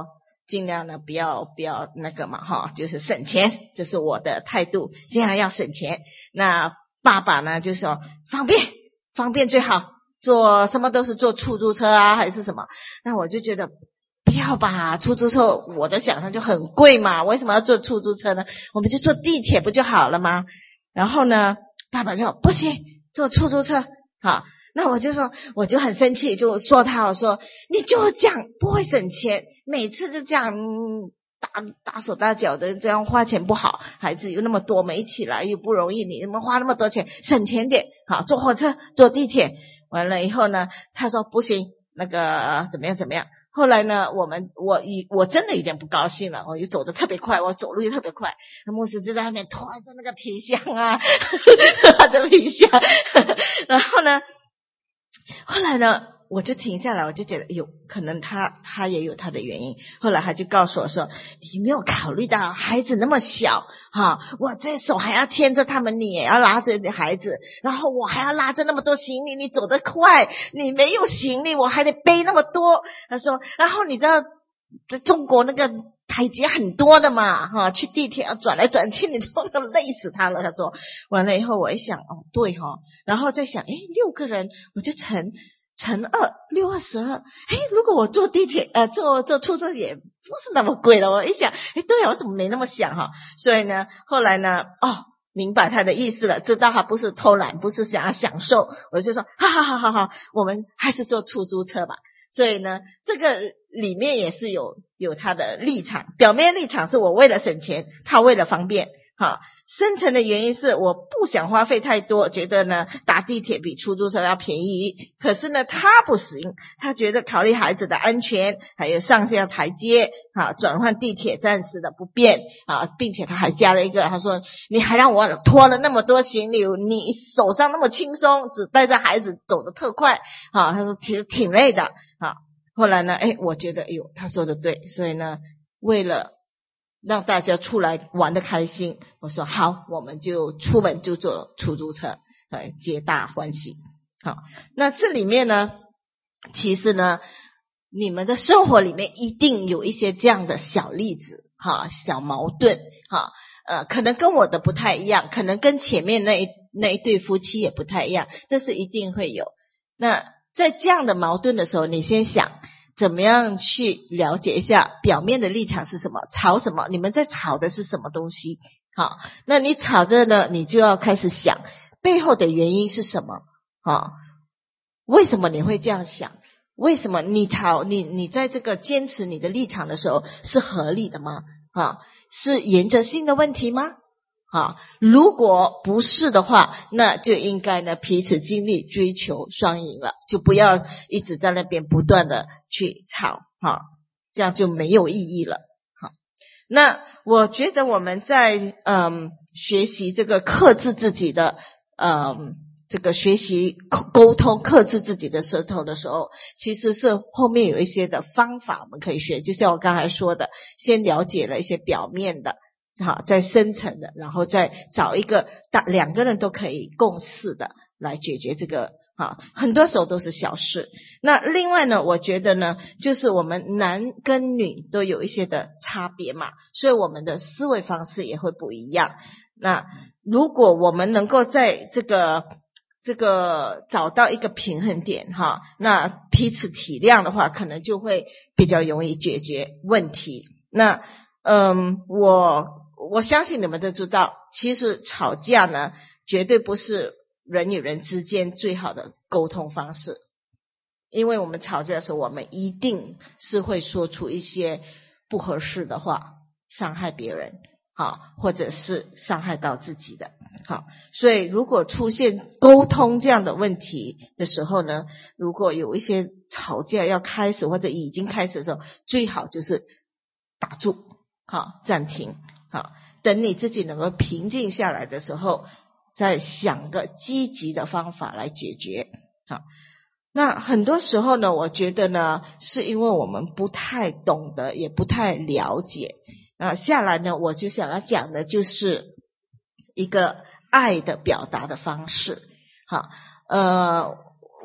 尽量呢不要不要那个嘛哈，就是省钱，这是我的态度，尽量要省钱。那爸爸呢就说方便方便最好，坐什么都是坐出租车啊还是什么，那我就觉得不要吧，出租车我的想象就很贵嘛，为什么要坐出租车呢？我们就坐地铁不就好了吗？然后呢爸爸就说不行，坐出租车好。那我就说我就很生气，就说他我说你就这样不会省钱，每次就这样、嗯、大大手大脚的这样花钱不好，孩子又那么多没起来又不容易，你怎么花那么多钱，省钱点好，坐火车坐地铁。完了以后呢他说不行，那个怎么样怎么样。后来呢我们我我真的有点不高兴了，我就走得特别快，我走路也特别快，那牧师就在那边拖着那个皮箱啊拖着皮箱然后呢后来呢我就停下来，我就觉得有可能他他也有他的原因。后来他就告诉我说你没有考虑到孩子那么小哈，我这手还要牵着他们，你也要拉着孩子，然后我还要拉着那么多行李，你走得快，你没有行李我还得背那么多。他说然后你知道在中国那个台阶很多的嘛哈，去地铁要转来转去，你就累死他了。他说完了以后我一想哦对哈，然后再想诶六个人我就乘乘二六二十二，诶如果我坐地铁呃坐坐出租车也不是那么贵了。我一想诶对啊，我怎么没那么想哈。所以呢后来呢哦明白他的意思了，知道他不是偷懒，不是想要享受，我就说好好好好好，我们还是坐出租车吧。所以呢这个里面也是有有他的立场，表面立场是我为了省钱，他为了方便好，深层的原因是我不想花费太多，觉得呢打地铁比出租车要便宜，可是呢他不行，他觉得考虑孩子的安全，还有上下台阶啊，转换地铁暂时的不便啊，并且他还加了一个，他说你还让我拖了那么多行李，你手上那么轻松，只带着孩子走得特快啊，他说其实挺累的啊。后来呢诶我觉得哎呦他说的对，所以呢为了让大家出来玩得开心，我说好，我们就出门就坐出租车，哎，皆大欢喜。好，那这里面呢其实呢你们的生活里面一定有一些这样的小例子哈，小矛盾哈，呃，可能跟我的不太一样，可能跟前面那一那一对夫妻也不太一样，但是一定会有。那在这样的矛盾的时候，你先想怎么样去了解一下表面的立场是什么，吵什么，你们在吵的是什么东西。好，那你吵着呢你就要开始想背后的原因是什么啊？为什么你会这样想？为什么你吵你你在这个坚持你的立场的时候是合理的吗？啊，是原则性的问题吗？啊，如果不是的话，那就应该呢彼此尽力追求双赢了，就不要一直在那边不断的去吵哈，这样就没有意义了。好，那我觉得我们在嗯学习这个克制自己的嗯这个学习沟通克制自己的舌头的时候，其实是后面有一些的方法我们可以学，就像我刚才说的，先了解了一些表面的好，再深层的，然后再找一个大两个人都可以共识的来解决这个好，很多时候都是小事。那另外呢我觉得呢就是我们男跟女都有一些的差别嘛，所以我们的思维方式也会不一样。那如果我们能够在这个这个找到一个平衡点哈，那彼此体谅的话，可能就会比较容易解决问题。那嗯我我相信你们都知道，其实吵架呢绝对不是人与人之间最好的沟通方式，因为我们吵架的时候我们一定是会说出一些不合适的话，伤害别人好，或者是伤害到自己的好。所以如果出现沟通这样的问题的时候呢，如果有一些吵架要开始或者已经开始的时候，最好就是打住好，暂停好，等你自己能够平静下来的时候，再想个积极的方法来解决好。那很多时候呢我觉得呢是因为我们不太懂得也不太了解啊，下来呢我就想要讲的就是一个爱的表达的方式好。呃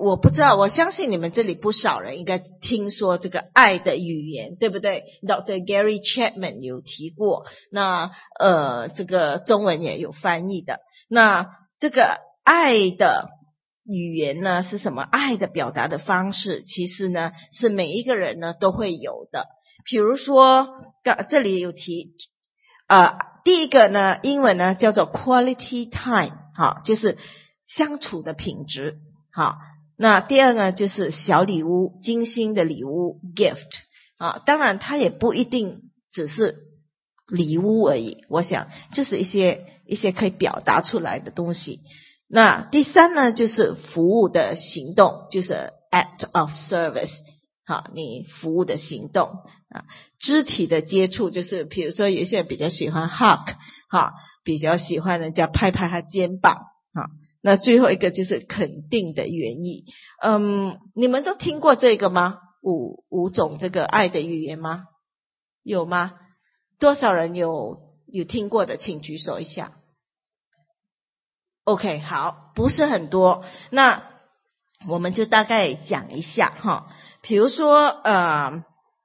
我不知道，我相信你们这里不少人应该听说这个爱的语言，对不对？ Doctor Gary Chapman 有提过，那呃这个中文也有翻译的。那这个爱的语言呢是什么？爱的表达的方式其实呢是每一个人呢都会有的。比如说这里有提呃第一个呢英文呢叫做 quality time， 好，就是相处的品质，好。那第二个就是小礼物，精心的礼物 gift 啊，当然它也不一定只是礼物而已，我想就是一些一些可以表达出来的东西。那第三呢就是服务的行动，就是 act of service， 好，你服务的行动啊。肢体的接触就是比如说有些人比较喜欢 hug， 好，比较喜欢人家拍拍他肩膀，好。那最后一个就是肯定的原意。嗯，你们都听过这个吗？五五种这个爱的语言吗？有吗？多少人有有听过的请举手一下。 OK， 好，不是很多，那我们就大概讲一下哈。比如说呃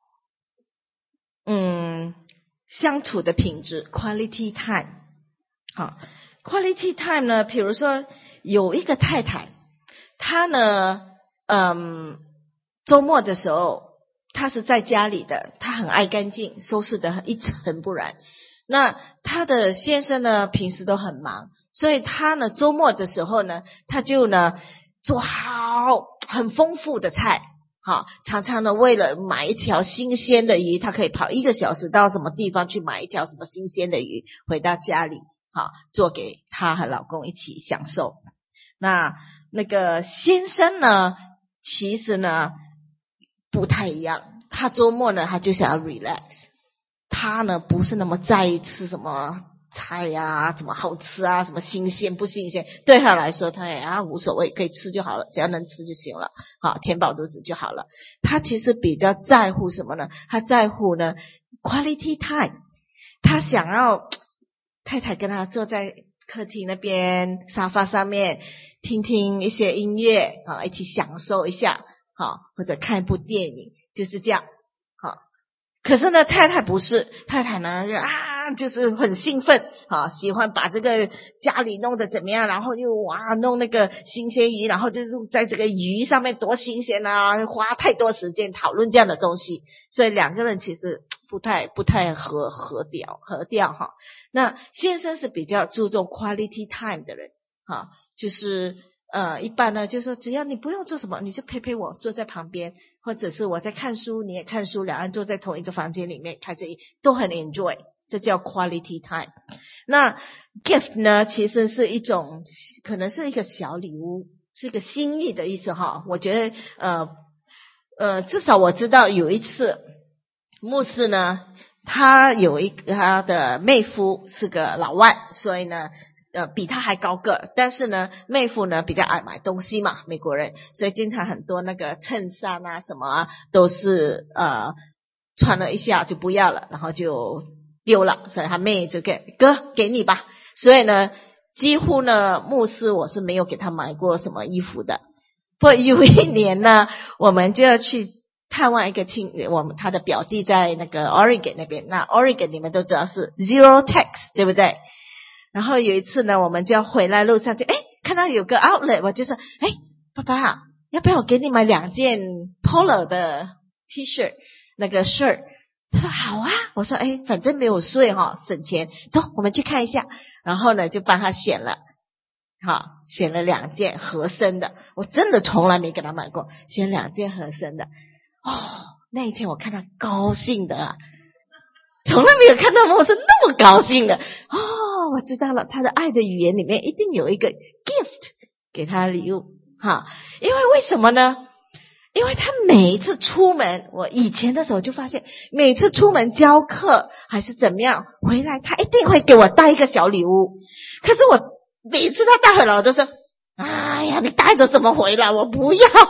嗯相处的品质 quality time， 好， quality time 呢，比如说有一个太太，她呢嗯周末的时候她是在家里的，她很爱干净，收拾得一尘不染。那她的先生呢平时都很忙，所以她呢周末的时候呢她就呢做好很丰富的菜，好，常常呢为了买一条新鲜的鱼，她可以跑一个小时到什么地方去买一条什么新鲜的鱼回到家里，好，做给她和老公一起享受。那那个先生呢其实呢不太一样，他周末呢他就想要 relax， 他呢不是那么在意吃什么菜啊，怎么好吃啊，什么新鲜不新鲜，对他来说他也啊无所谓，可以吃就好了，只要能吃就行了，好，填饱肚子就好了。他其实比较在乎什么呢？他在乎呢 quality time， 他想要太太跟他坐在客厅那边沙发上面听听一些音乐啊，一起享受一下，好，或者看一部电影，就是这样，好。可是呢太太不是，太太呢就啊就是很兴奋，好，喜欢把这个家里弄得怎么样，然后又哇弄那个新鲜鱼，然后就是在这个鱼上面多新鲜啊，花太多时间讨论这样的东西，所以两个人其实不太不太合合调合调哈。那先生是比较注重 quality time 的人，哈，就是呃一般呢就说只要你不用做什么，你就陪陪我，坐在旁边，或者是我在看书你也看书，两人坐在同一个房间里面看着都很 enjoy， 这叫 quality time。 那 gift 呢其实是一种可能是一个小礼物，是一个心意的意思哈。我觉得呃呃至少我知道有一次牧师呢他有一个他的妹夫是个老外，所以呢呃比他还高个，但是呢妹夫呢比较爱买东西嘛，美国人，所以经常很多那个衬衫啊什么啊都是呃穿了一下就不要了，然后就丢了，所以他妹就给哥给你吧。所以呢几乎呢牧师我是没有给他买过什么衣服的。不过有一年呢我们就要去探望一个亲，我们他的表弟在那个 Oregon 那边，那 Oregon 你们都知道是 zero tax 对不对？然后有一次呢我们就要回来路上就诶看到有个 outlet， 我就说诶爸爸要不要我给你买两件 Polo 的 T-shirt 那个 shirt， 他说好啊，我说诶反正没有税哈，省钱，走我们去看一下。然后呢就帮他选了，好，选了两件合身的，我真的从来没给他买过，选两件合身的。哦，那一天我看他高兴的啊，从来没有看到牧师那么高兴的。哦，我知道了，他的爱的语言里面一定有一个 gift 给他礼物哈。因为为什么呢？因为他每一次出门，我以前的时候就发现每次出门教课还是怎么样回来他一定会给我带一个小礼物。可是我每次他带回来我都说哎呀你带着什么回来，我不要。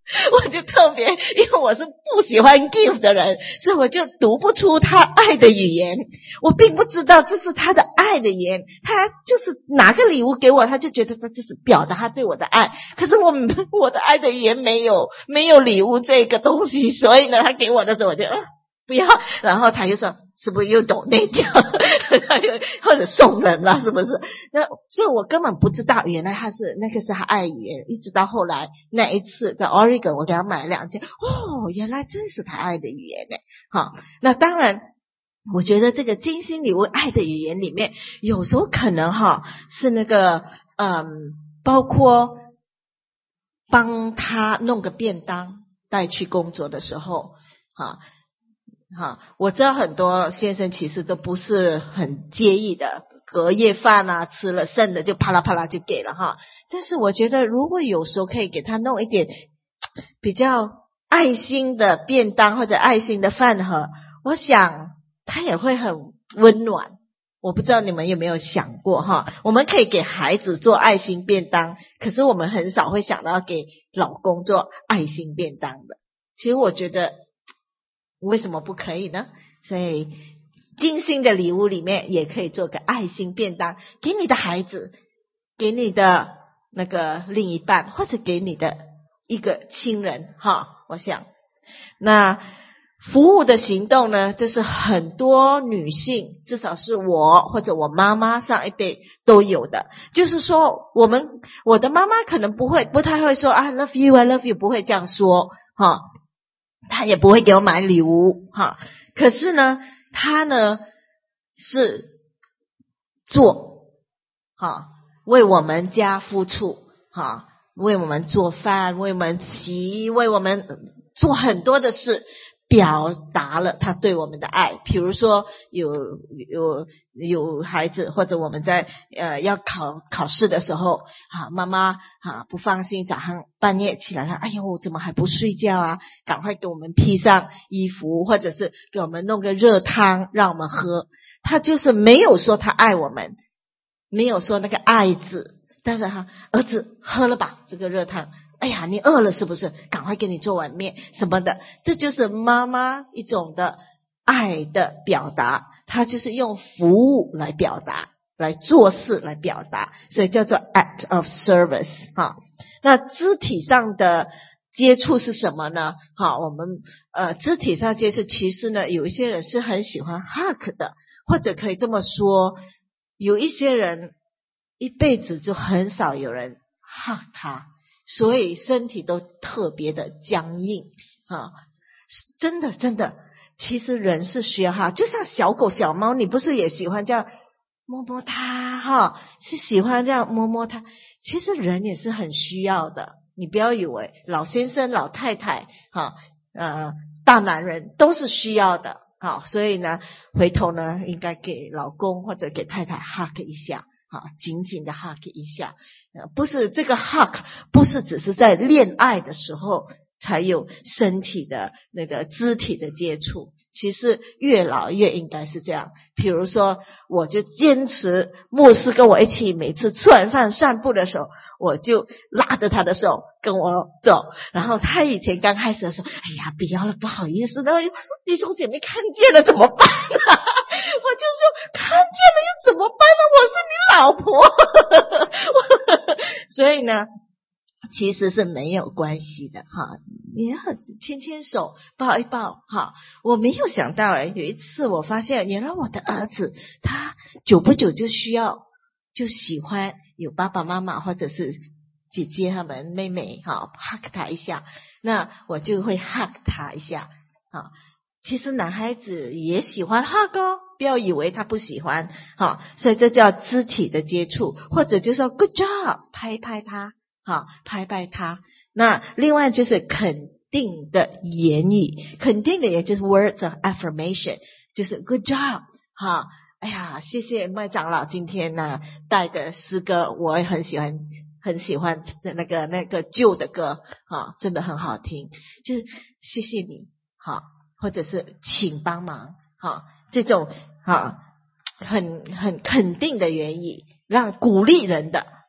我就特别，因为我是不喜欢 give 的人，所以我就读不出他爱的语言，我并不知道这是他的爱的语言，他就是拿个礼物给我，他就觉得他这是表达他对我的爱，可是我我的爱的语言没有没有礼物这个东西，所以呢他给我的时候我就、呃、不要，然后他就说是不是又抖内掉或者送人了是不是？那所以我根本不知道原来他是那个是他爱语言，一直到后来那一次在 Oregon 我给他买了两件，哦，原来真是他爱的语言呢。好，那当然我觉得这个精心礼物爱的语言里面有时候可能哈是那个嗯，包括帮他弄个便当带去工作的时候哈。哈，我知道很多先生其实都不是很介意的，隔夜饭啊吃了剩的就啪啦啪啦就给了哈。但是我觉得如果有时候可以给他弄一点比较爱心的便当或者爱心的饭盒，我想他也会很温暖。我不知道你们有没有想过哈，我们可以给孩子做爱心便当，可是我们很少会想到给老公做爱心便当的。其实我觉得为什么不可以呢？所以精心的礼物里面也可以做个爱心便当，给你的孩子，给你的那个另一半，或者给你的一个亲人哈。我想那服务的行动呢，就是很多女性，至少是我或者我妈妈上一辈都有的，就是说我们我的妈妈可能不会不太会说 I love you I love you， 不会这样说哈，他也不会给我买礼物哈，可是呢他呢是做哈，为我们家付出哈，为我们做饭，为我们洗，为我们做很多的事，表达了他对我们的爱。比如说有有有孩子或者我们在呃要考考试的时候啊，妈妈啊不放心，早上半夜起来了，哎呦怎么还不睡觉啊，赶快给我们披上衣服，或者是给我们弄个热汤让我们喝。他就是没有说他爱我们，没有说那个爱字，但是他儿子喝了吧这个热汤，哎呀你饿了是不是，赶快给你做碗面什么的，这就是妈妈一种的爱的表达，他就是用服务来表达，来做事来表达，所以叫做 act of service 哈。那肢体上的接触是什么呢？好，我们呃肢体上接触其实呢有一些人是很喜欢 hug 的，或者可以这么说，有一些人一辈子就很少有人 hug 他，所以身体都特别的僵硬啊！真的真的，其实人是需要哈，就像小狗小猫，你不是也喜欢这样摸摸它哈，是喜欢这样摸摸它，其实人也是很需要的。你不要以为老先生老太太哈呃大男人都是需要的，好，所以呢回头呢应该给老公或者给太太 hug 一下。啊，紧紧的 hug 一下，不是这个 hug 不是只是在恋爱的时候才有身体的那个肢体的接触，其实越老越应该是这样。比如说我就坚持牧师跟我一起每次吃完饭散步的时候，我就拉着他的手跟我走，然后他以前刚开始的时候，哎呀不要了不好意思的，弟兄姐妹看见了怎么办啊？我就说看见了又怎么办呢？我是你老婆所以呢其实是没有关系的哈，你要牵牵手抱一抱哈。我没有想到诶，有一次我发现原来我的儿子他久不久就需要就喜欢有爸爸妈妈或者是姐姐他们妹妹哈 hug 他一下，那我就会 hug 他一下啊。其实男孩子也喜欢 hug 哦，不要以为他不喜欢哈，所以这叫肢体的接触，或者就说 good job 拍拍他好，拍拍他。那另外就是肯定的言语，肯定的也就是 words of affirmation， 就是 good job 哈。哎呀谢谢麦长老今天呢带的诗歌，我也很喜欢很喜欢那个那个旧的歌哈，真的很好听，就是谢谢你好，或者是请帮忙哈，这种哈很很肯定的言语，让鼓励人的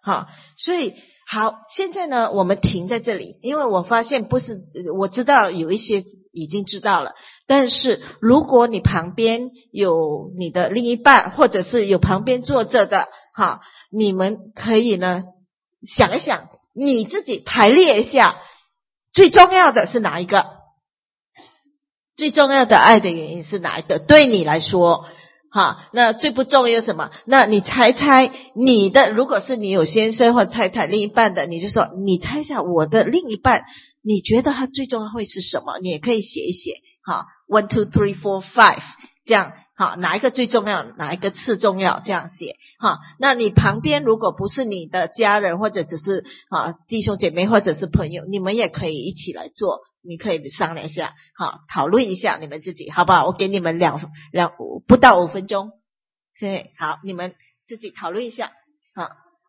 好，所以好，现在呢我们停在这里，因为我发现不是，我知道有一些已经知道了，但是如果你旁边有你的另一半，或者是有旁边坐着的，好，你们可以呢想一想，你自己排列一下最重要的是哪一个，最重要的爱的原因是哪一个，对你来说好，那最不重要什么？那你猜猜你的，如果是你有先生或太太另一半的，你就说你猜一下我的另一半，你觉得他最重要会是什么？你也可以写一写，好 ，one two three four five 这样，好，哪一个最重要，哪一个次重要，这样写，好，那你旁边如果不是你的家人或者只是啊弟兄姐妹或者是朋友，你们也可以一起来做。你可以商量一下，好，讨论一下你们自己，好不好？我给你们两两不到五分钟，对，好，你们自己讨论一下，好。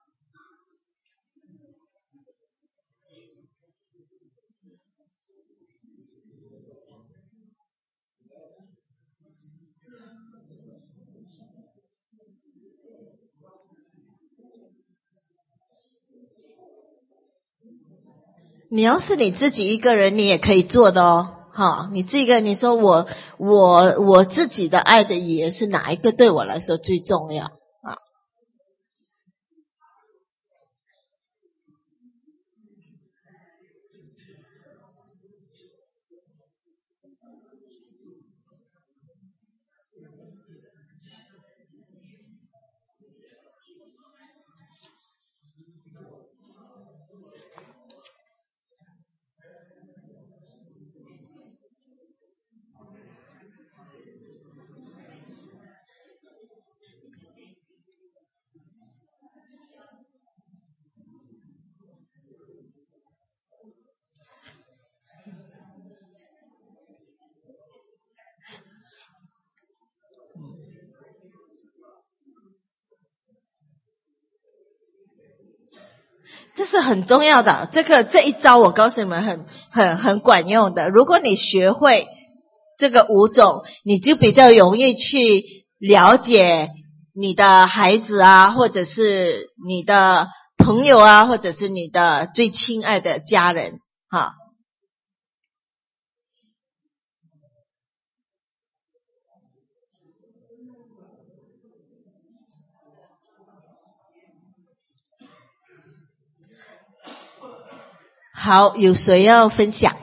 你要是你自己一个人，你也可以做的哦。好，你这个你说我我我自己的爱的语言是哪一个对我来说最重要啊？这是很重要的，这个这一招我告诉你们很很很管用的。如果你学会这个五种，你就比较容易去了解你的孩子啊，或者是你的朋友啊，或者是你的最亲爱的家人哈。好，有谁要分享？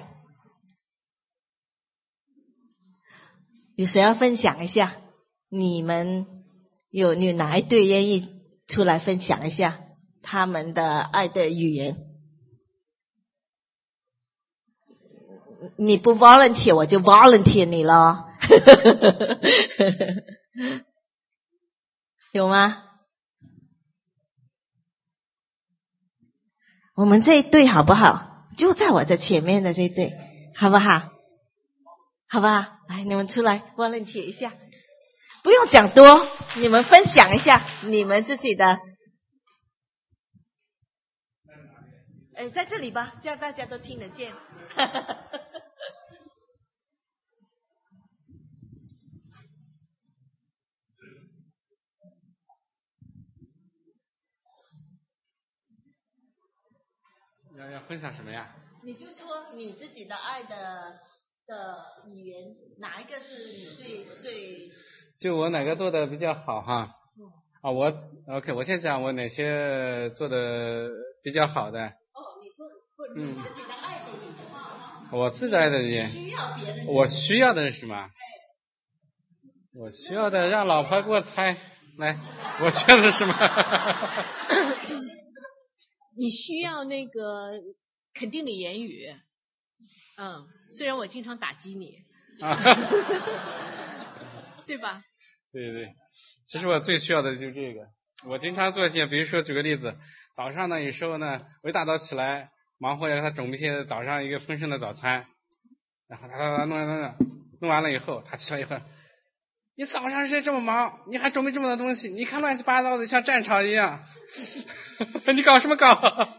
有谁要分享一下？你们有有哪一对愿意出来分享一下他们的爱的语言？你不 volunteer 我就 volunteer 你了。有吗？我们这一对好不好？就在我的前面的这一对，好不好？好不好？来，你们出来 volunteer 一下，不用讲多，你们分享一下你们自己的。哎，在这里吧，这样大家都听得见。 要要分享什么呀？ 你就说你自己的爱的的语言，哪一个是你最最？ 就我哪个做的比较好哈？嗯、啊，我 OK， 我先讲我哪些做的比较好的。 哦，你做不你自己的爱的语言。 嗯、我自己的爱的语言。 需要别人。 我需要的是什么？我需要的让老婆给我猜，来，我需要的是什么？ 你需要那个肯定的言语，嗯，虽然我经常打击你，对吧？ 对对，其实我最需要的就是这个。我经常做一些，比如说举个例子，早上呢，有时候呢，我一大早起来，忙活要给他准备一些早上一个丰盛的早餐，然后他他弄弄弄弄完了以后，他起来以后，你早上时间这么忙，你还准备这么多东西，你看乱七八糟的像战场一样。你搞什么搞？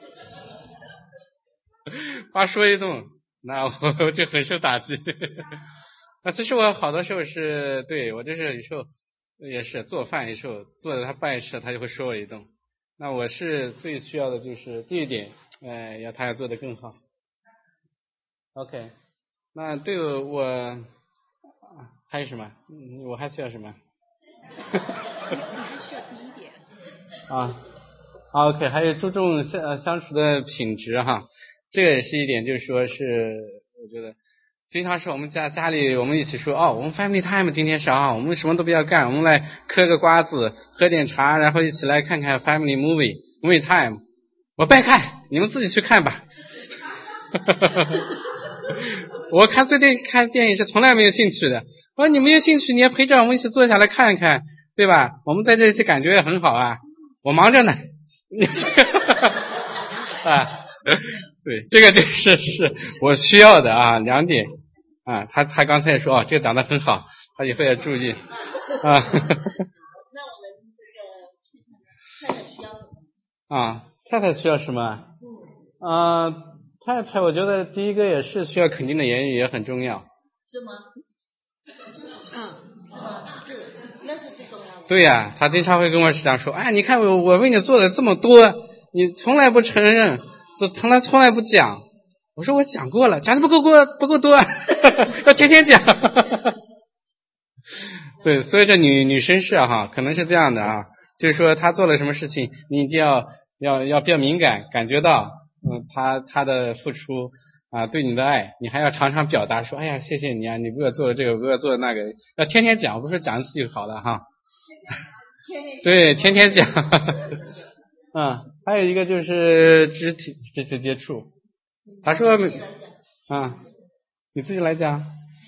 把说一顿，那我就很受打击。那其实我好多时候是对我就是有时候也是做饭，有时候做的他不爱吃，他就会说我一顿。 那我是最需要的就是这一点，呃，要他要做得更好。OK， 那对我还有什么？嗯，我还需要什么？ 你还需要第一点。 啊 ，OK， 还有注重相相处的品质哈，这个也是一点，就是说是我觉得。经常是我们家家里我们一起说哦，我们 family time 今天是啊，我们什么都不要干，我们来嗑个瓜子，喝点茶，然后一起来看看 family movie movie time。我不爱看，你们自己去看吧。我看最近看电影是从来没有兴趣的。我说你没有兴趣，你也陪着我们一起坐下来看看，对吧？我们在这一起感觉也很好啊。我忙着呢。啊，对，这个就是是我需要的啊，两点。啊，他他刚才也说哦，这个长得很好，他以后要注意啊。 那我们这个太太需要什么？ 啊，太太需要什么？嗯，啊，太太，我觉得第一个也是需要肯定的言语，也很重要。 是吗？嗯，是吗？是，那是最重要的。 对呀、啊，他经常会跟我讲说，哎，你看我我为你做了这么多，你从来不承认，从来从来不讲。我说我讲过了，讲的不够多，不够多，要天天讲。对，所以这女女绅士啊，哈，可能是这样的啊，就是说她做了什么事情，你一定要要要比较敏感，感觉到，嗯，她她的付出啊，对你的爱，你还要常常表达说，哎呀，谢谢你啊，你为我做了这个，为我做了那个，要天天讲，不是讲一次就好了哈。对，天天讲。嗯，还有一个就是肢体肢体接触。他说啊，你自己来讲。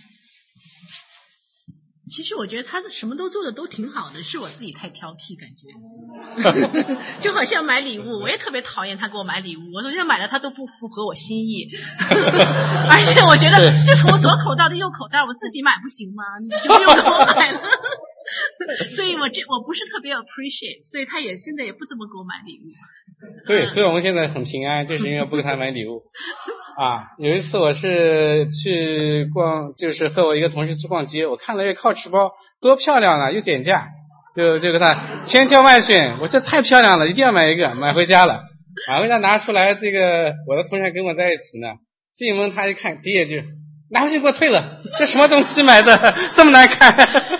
其实我觉得他什么都做的都挺好的，是我自己太挑剔感觉。就好像买礼物，我也特别讨厌他给我买礼物，我觉得买了他都不符合我心意。而且我觉得就从我左口袋的右口袋，我自己买不行吗？你就不用给我买了。所以我这我不是特别 appreciate， 所以他也现在也不怎么给我买礼物。 对，所以我们现在很平安，就是因为不给他买礼物。啊，有一次我是去逛，就是和我一个同事去逛街，我看了一个 Coach 包，多漂亮啊，又减价，就就给他千挑万选，我这太漂亮了，一定要买一个，买回家了。买回家拿出来，这个我的同事跟我在一起呢，进门他一看，第一句拿回去给我退了，这什么东西买的这么难看。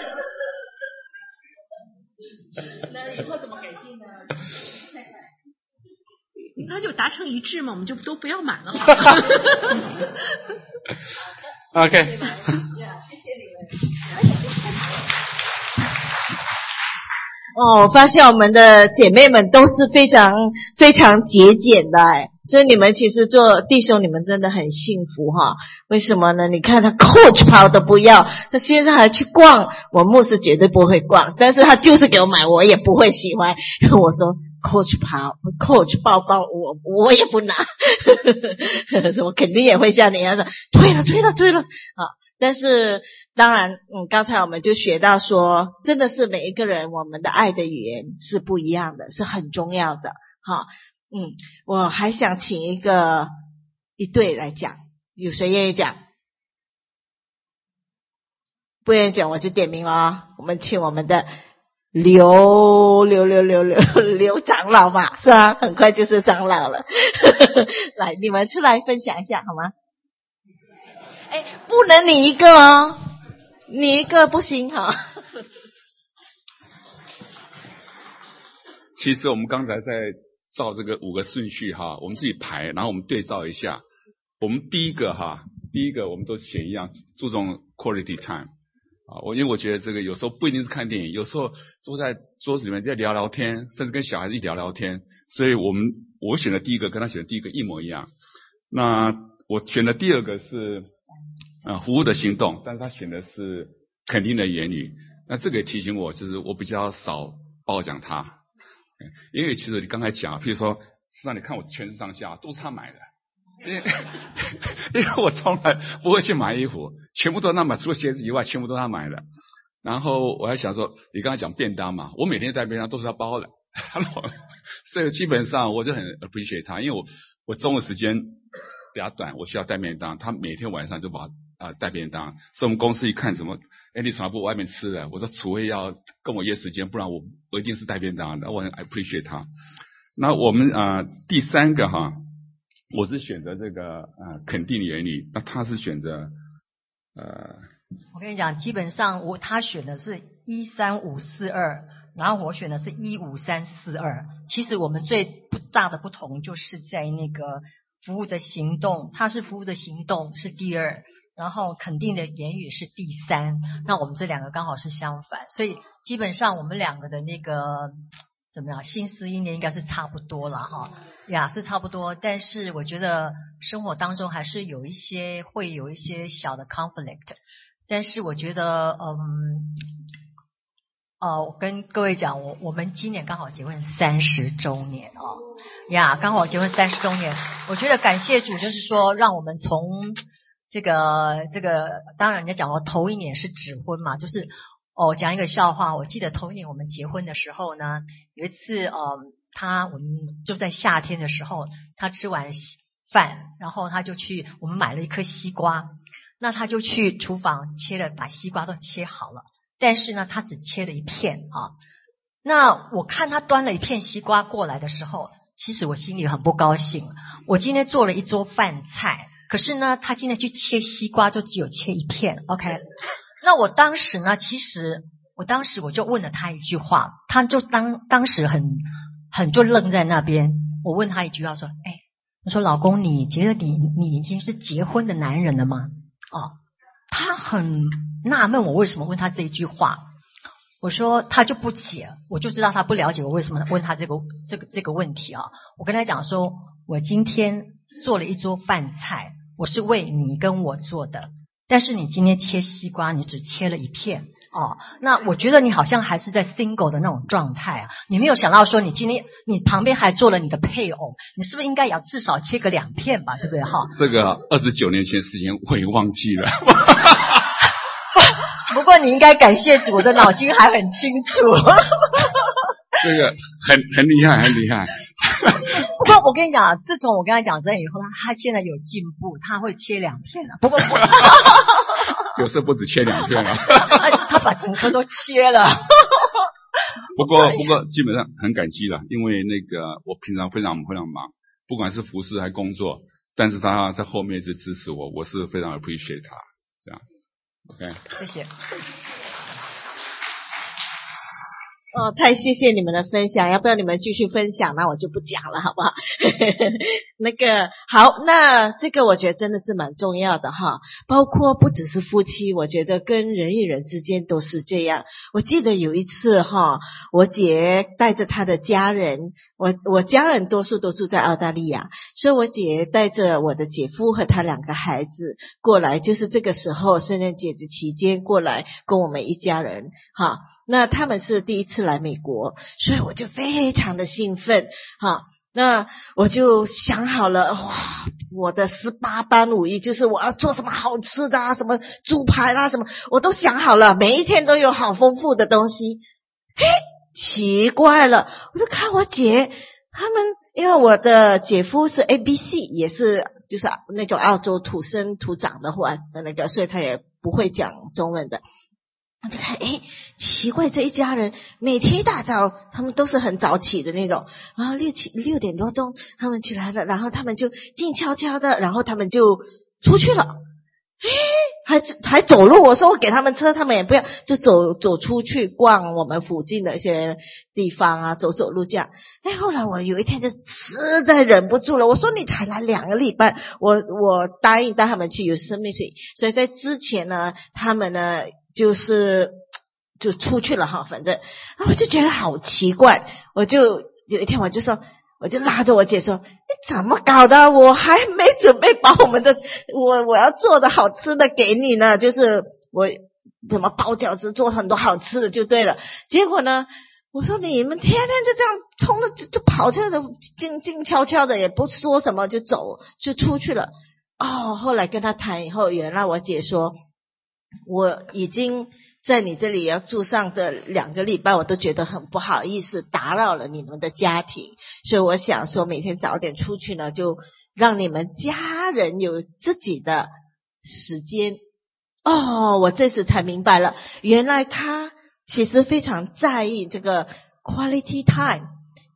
那以后怎么改进呢？ 那就达成一致嘛，我们就都不要买了。 OK。 谢谢你们。 哦，我发现我们的姐妹们都是非常非常节俭的哎，所以你们其实做弟兄，你们真的很幸福哈。为什么呢？你看他 Coach 跑都不要，他现在还去逛，我牧师绝对不会逛，但是他就是给我买，我也不会喜欢。我说。Coach 包 Coach 包包我我也不拿。我肯定也会像你一样说退了退了退了啊！但是当然嗯，刚才我们就学到说真的是每一个人我们的爱的语言是不一样的，是很重要的哈。嗯，我还想请一个一对来讲，有谁愿意讲？不愿意讲我就点名了啊！我们请我们的刘刘刘刘刘刘长老嘛，是吧？很快就是长老了。来，你们出来分享一下好吗？哎，不能你一个哦，你一个不行哈。 其实我们刚才在照这个五个顺序哈，我们自己排，然后我们对照一下。我们第一个哈，第一个我们都选一样，注重 quality time。啊，我因为我觉得这个有时候不一定是看电影，有时候坐在桌子里面在聊聊天，甚至跟小孩子一聊聊天，所以我们我选的第一个跟他选的第一个一模一样。那我选的第二个是呃服务的行动，但是他选的是肯定的言语。那这个也提醒我，就是我比较少褒奖他，因为其实你刚才讲，譬如说，让你看我全身上下都是他买的。因为因为我从来不会去买衣服，全部都他买，除了鞋子以外，全部都他买的。然后我还想说，你刚才讲便当嘛，我每天带便当都是他包的，所以基本上我就很 appreciate 他，因为我我中午时间比较短，我需要带便当，他每天晚上就把啊、呃、带便当。所以我们公司一看什么，哎，你从来不外面吃的，我说除非要跟我约时间，不然我我一定是带便当的，我很 appreciate 他。 那我们啊、呃、第三个哈，我是选择这个呃肯定原理，那他是选择呃。 我跟你讲，基本上我他选的是一三五四二，然后我选的是一五三四二。其实我们最不大的不同就是在那个服务的行动，他是服务的行动是第二，然后肯定的言语是第三。那我们这两个刚好是相反，所以基本上我们两个的那个怎么样，心思意念应该是差不多了哈，呀是差不多。但是我觉得生活当中还是有一些会有一些小的 conflict。但是我觉得，嗯，哦，我跟各位讲，我我们今年刚好结婚三十周年哦，呀，刚好结婚三十周年。我觉得感谢主，就是说让我们从这个这个，当然人家讲过头一年是指婚嘛，就是哦，讲一个笑话。我记得头一年我们结婚的时候呢，有一次，嗯，他我们就在夏天的时候，他吃完饭，然后他就去，我们买了一颗西瓜。那他就去厨房切了，把西瓜都切好了，但是呢他只切了一片啊。那我看他端了一片西瓜过来的时候，其实我心里很不高兴。我今天做了一桌饭菜，可是呢他今天去切西瓜就只有切一片 OK。 那我当时呢其实我当时我就问了他一句话，他就当当时很很就愣在那边。我问他一句话说，哎，我说老公，你觉得你你已经是结婚的男人了吗？哦，他很纳闷我为什么问他这一句话。我说他就不解，我就知道他不了解我为什么问他这个这个这个问题啊。我跟他讲说，我今天做了一桌饭菜，我是为你跟我做的，但是你今天切西瓜你只切了一片哦，那我觉得你好像还是在 single 的那种状态啊，你没有想到说你今天你旁边还做了你的配偶，你是不是应该也要至少切个两片吧，对不对哈？ 这个二十九年前事情我也忘记了。 不过你应该感谢主，我的脑筋还很清楚。 这个很很厉害，很厉害。 不过我跟你讲，自从我跟他讲这以后，他现在有进步，他会切两片了。不过有时候不止切两片了。 他把整颗都切了。 不过不过基本上很感激了，因为那个我平常非常非常忙，不管是服侍还工作，但是他在后面一直支持我，我是非常 appreciate 他这样。OK， 谢谢。 哦，太谢谢你们的分享，要不要你们继续分享？那我就不讲了，好不好？那个好，那这个我觉得真的是蛮重要的哈，包括不只是夫妻，我觉得跟人与人之间都是这样。我记得有一次哈，我姐带着她的家人，我我家人多数都住在澳大利亚，所以我姐带着我的姐夫和他两个孩子过来，就是这个时候圣诞节的期间过来跟我们一家人哈。那他们是第一次来美国，所以我就非常的兴奋哈。那我就想好了，哇，我的十八般武艺，就是我要做什么好吃的啊，什么猪排啦、啊、什么，我都想好了，每一天都有好丰富的东西。嘿，奇怪了，我就看我姐他们，因为我的姐夫是 A B C， 也是就是那种澳洲土生土长的话的那个，所以他也不会讲中文的。我就看，诶，奇怪，这一家人每天一大早他们都是很早起的那种，然后六七六点多钟他们起来了，然后他们就静悄悄的，然后他们就出去了。诶，还还走路，我说我给他们车，他们也不要，就走走出去逛我们附近的一些地方啊，走走路这样。诶，后来我有一天就实在忍不住了，我说你才来两个礼拜，我我答应带他们去Yosemite，所以在之前呢，他们呢就是就出去了哈，反正我就觉得好奇怪，我就有一天我就说，我就拉着我姐说，你怎么搞的？我还没准备把我们的我我要做的好吃的给你呢，就是我什么包饺子，做很多好吃的就对了。结果呢，我说你们天天就这样冲着就就跑去了，静静悄悄的也不说什么就走就出去了。哦，后来跟他谈以后，原来我姐说，我已经在你这里要住上的两个礼拜，我都觉得很不好意思打扰了你们的家庭，所以我想说每天早点出去呢，就让你们家人有自己的时间。哦，我这时才明白了，原来他其实非常在意这个 quality time，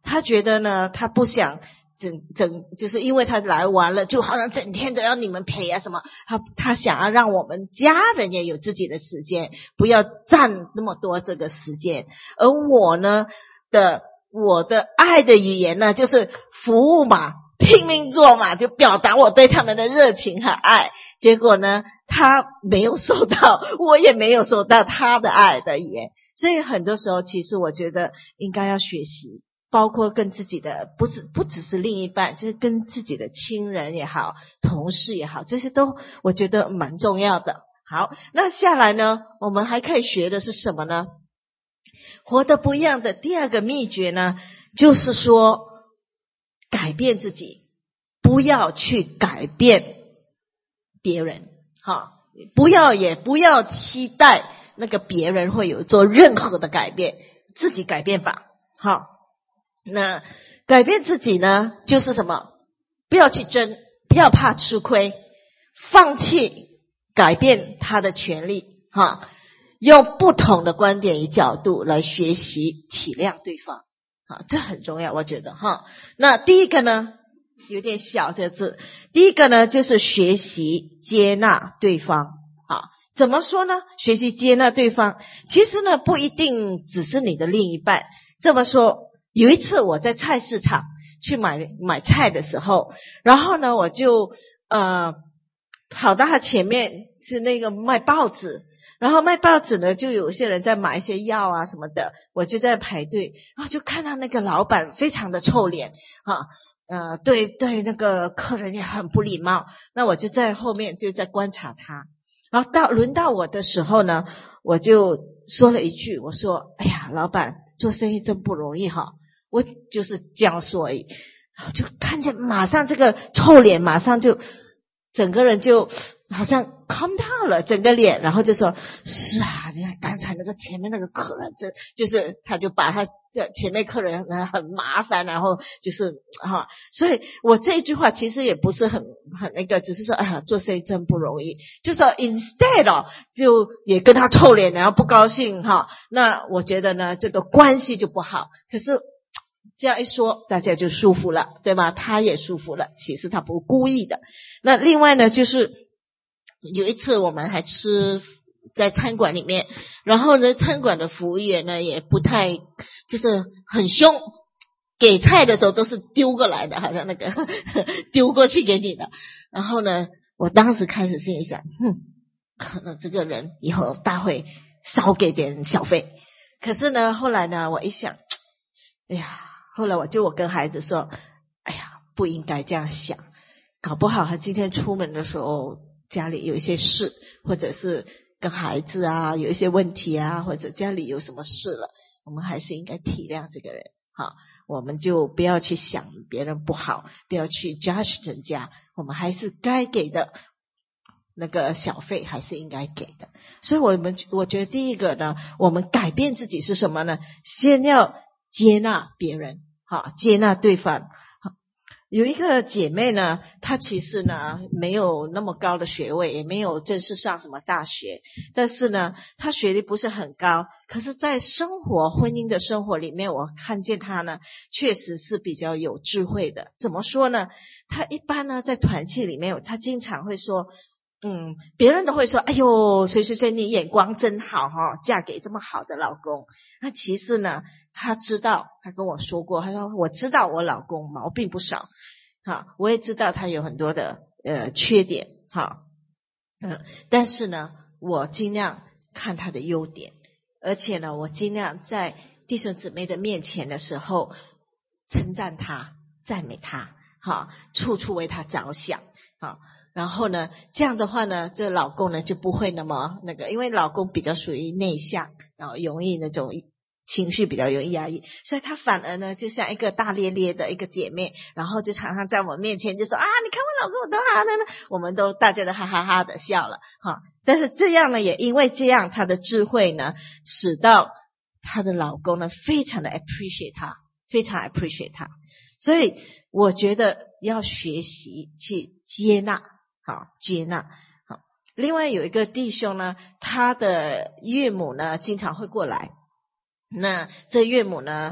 他觉得呢，他不想整整，就是因为他来玩了，就好像整天都要你们陪啊什么。他他想要让我们家人也有自己的时间，不要占那么多这个时间。而我呢的我的爱的语言呢，就是服务嘛，拼命做嘛，就表达我对他们的热情和爱。结果呢，他没有收到，我也没有收到他的爱的语言。所以很多时候，其实我觉得应该要学习，包括跟自己的不只不只是另一半，就是跟自己的亲人也好，同事也好，这些都我觉得蛮重要的。好，那下来呢，我们还可以学的是什么呢？活得不一样的第二个秘诀呢，就是说改变自己，不要去改变别人，哈，不要也不要期待那个别人会有做任何的改变，自己改变吧。好，那改变自己呢，就是什么？不要去争，不要怕吃亏，放弃改变他的权利，哈，用不同的观点与角度来学习体谅对方，啊，这很重要，我觉得哈。那第一个呢，有点小这个字，第一个呢就是学习接纳对方，啊，怎么说呢？学习接纳对方，其实呢不一定只是你的另一半。这么说，有一次我在菜市场去买买菜的时候，然后呢我就呃跑到他前面，是那个卖报纸，然后卖报纸呢就有些人在买一些药啊什么的，我就在排队，然后就看到那个老板非常的臭脸啊，呃对对那个客人也很不礼貌，那我就在后面就在观察他，然后到轮到我的时候呢，我就说了一句，我说哎呀老板做生意真不容易哈，我就是这样说而已，然后就看见马上这个臭脸马上就整个人就好像 calm down 了整个脸，然后就说是啊，你看刚才那个前面那个客人，这就是他就把他这前面客人很麻烦，然后就是哈，所以我这一句话其实也不是很很那个，只是说哎呀做生意真不容易，就说 instead 哦，就也跟他臭脸，然后不高兴哈，那我觉得呢这个关系就不好，可是这样一说大家就舒服了，对吧？他也舒服了，其实他不故意的。那另外呢就是有一次我们还吃在餐馆里面，然后呢餐馆的服务员呢也不太就是很凶，给菜的时候都是丢过来的，好像那个丢过去给你的。然后呢我当时开始心里想，哼，可能这个人以后大会少给别人小费。可是呢后来呢我一想，哎呀，后来我就我跟孩子说，哎呀不应该这样想，搞不好他今天出门的时候家里有一些事，或者是跟孩子啊有一些问题啊，或者家里有什么事了，我们还是应该体谅这个人，好，我们就不要去想别人不好，不要去 judge 人家，我们还是该给的那个小费还是应该给的。所以我们我觉得第一个呢，我们改变自己是什么呢？先要接纳别人，好，接纳对方。有一个姐妹呢，她其实呢没有那么高的学位，也没有正式上什么大学，但是呢她学历不是很高，可是在生活婚姻的生活里面，我看见她呢确实是比较有智慧的。怎么说呢？她一般呢在团契里面，她经常会说嗯，别人都会说哎呦谁谁谁你眼光真好哈，嫁给这么好的老公。那其实呢她知道，她跟我说过，她说我知道我老公毛病不少，好，我也知道他有很多的呃缺点，好，嗯，但是呢我尽量看他的优点，而且呢我尽量在弟兄姊妹的面前的时候称赞他，赞美他，好，处处为他着想，好，然后呢这样的话呢，这老公呢就不会那么那个，因为老公比较属于内向，然后容易那种情绪比较容易压抑，所以他反而呢就像一个大咧咧的一个姐妹，然后就常常在我们面前就说啊你看我老公我都好的呢，我们都大家都哈哈哈的笑了哈。但是这样呢也因为这样她的智慧呢使到她的老公呢非常的 appreciate 她，非常 appreciate 她。所以我觉得要学习去接纳，好，接纳好。另外有一个弟兄呢，他的岳母呢经常会过来，那这岳母呢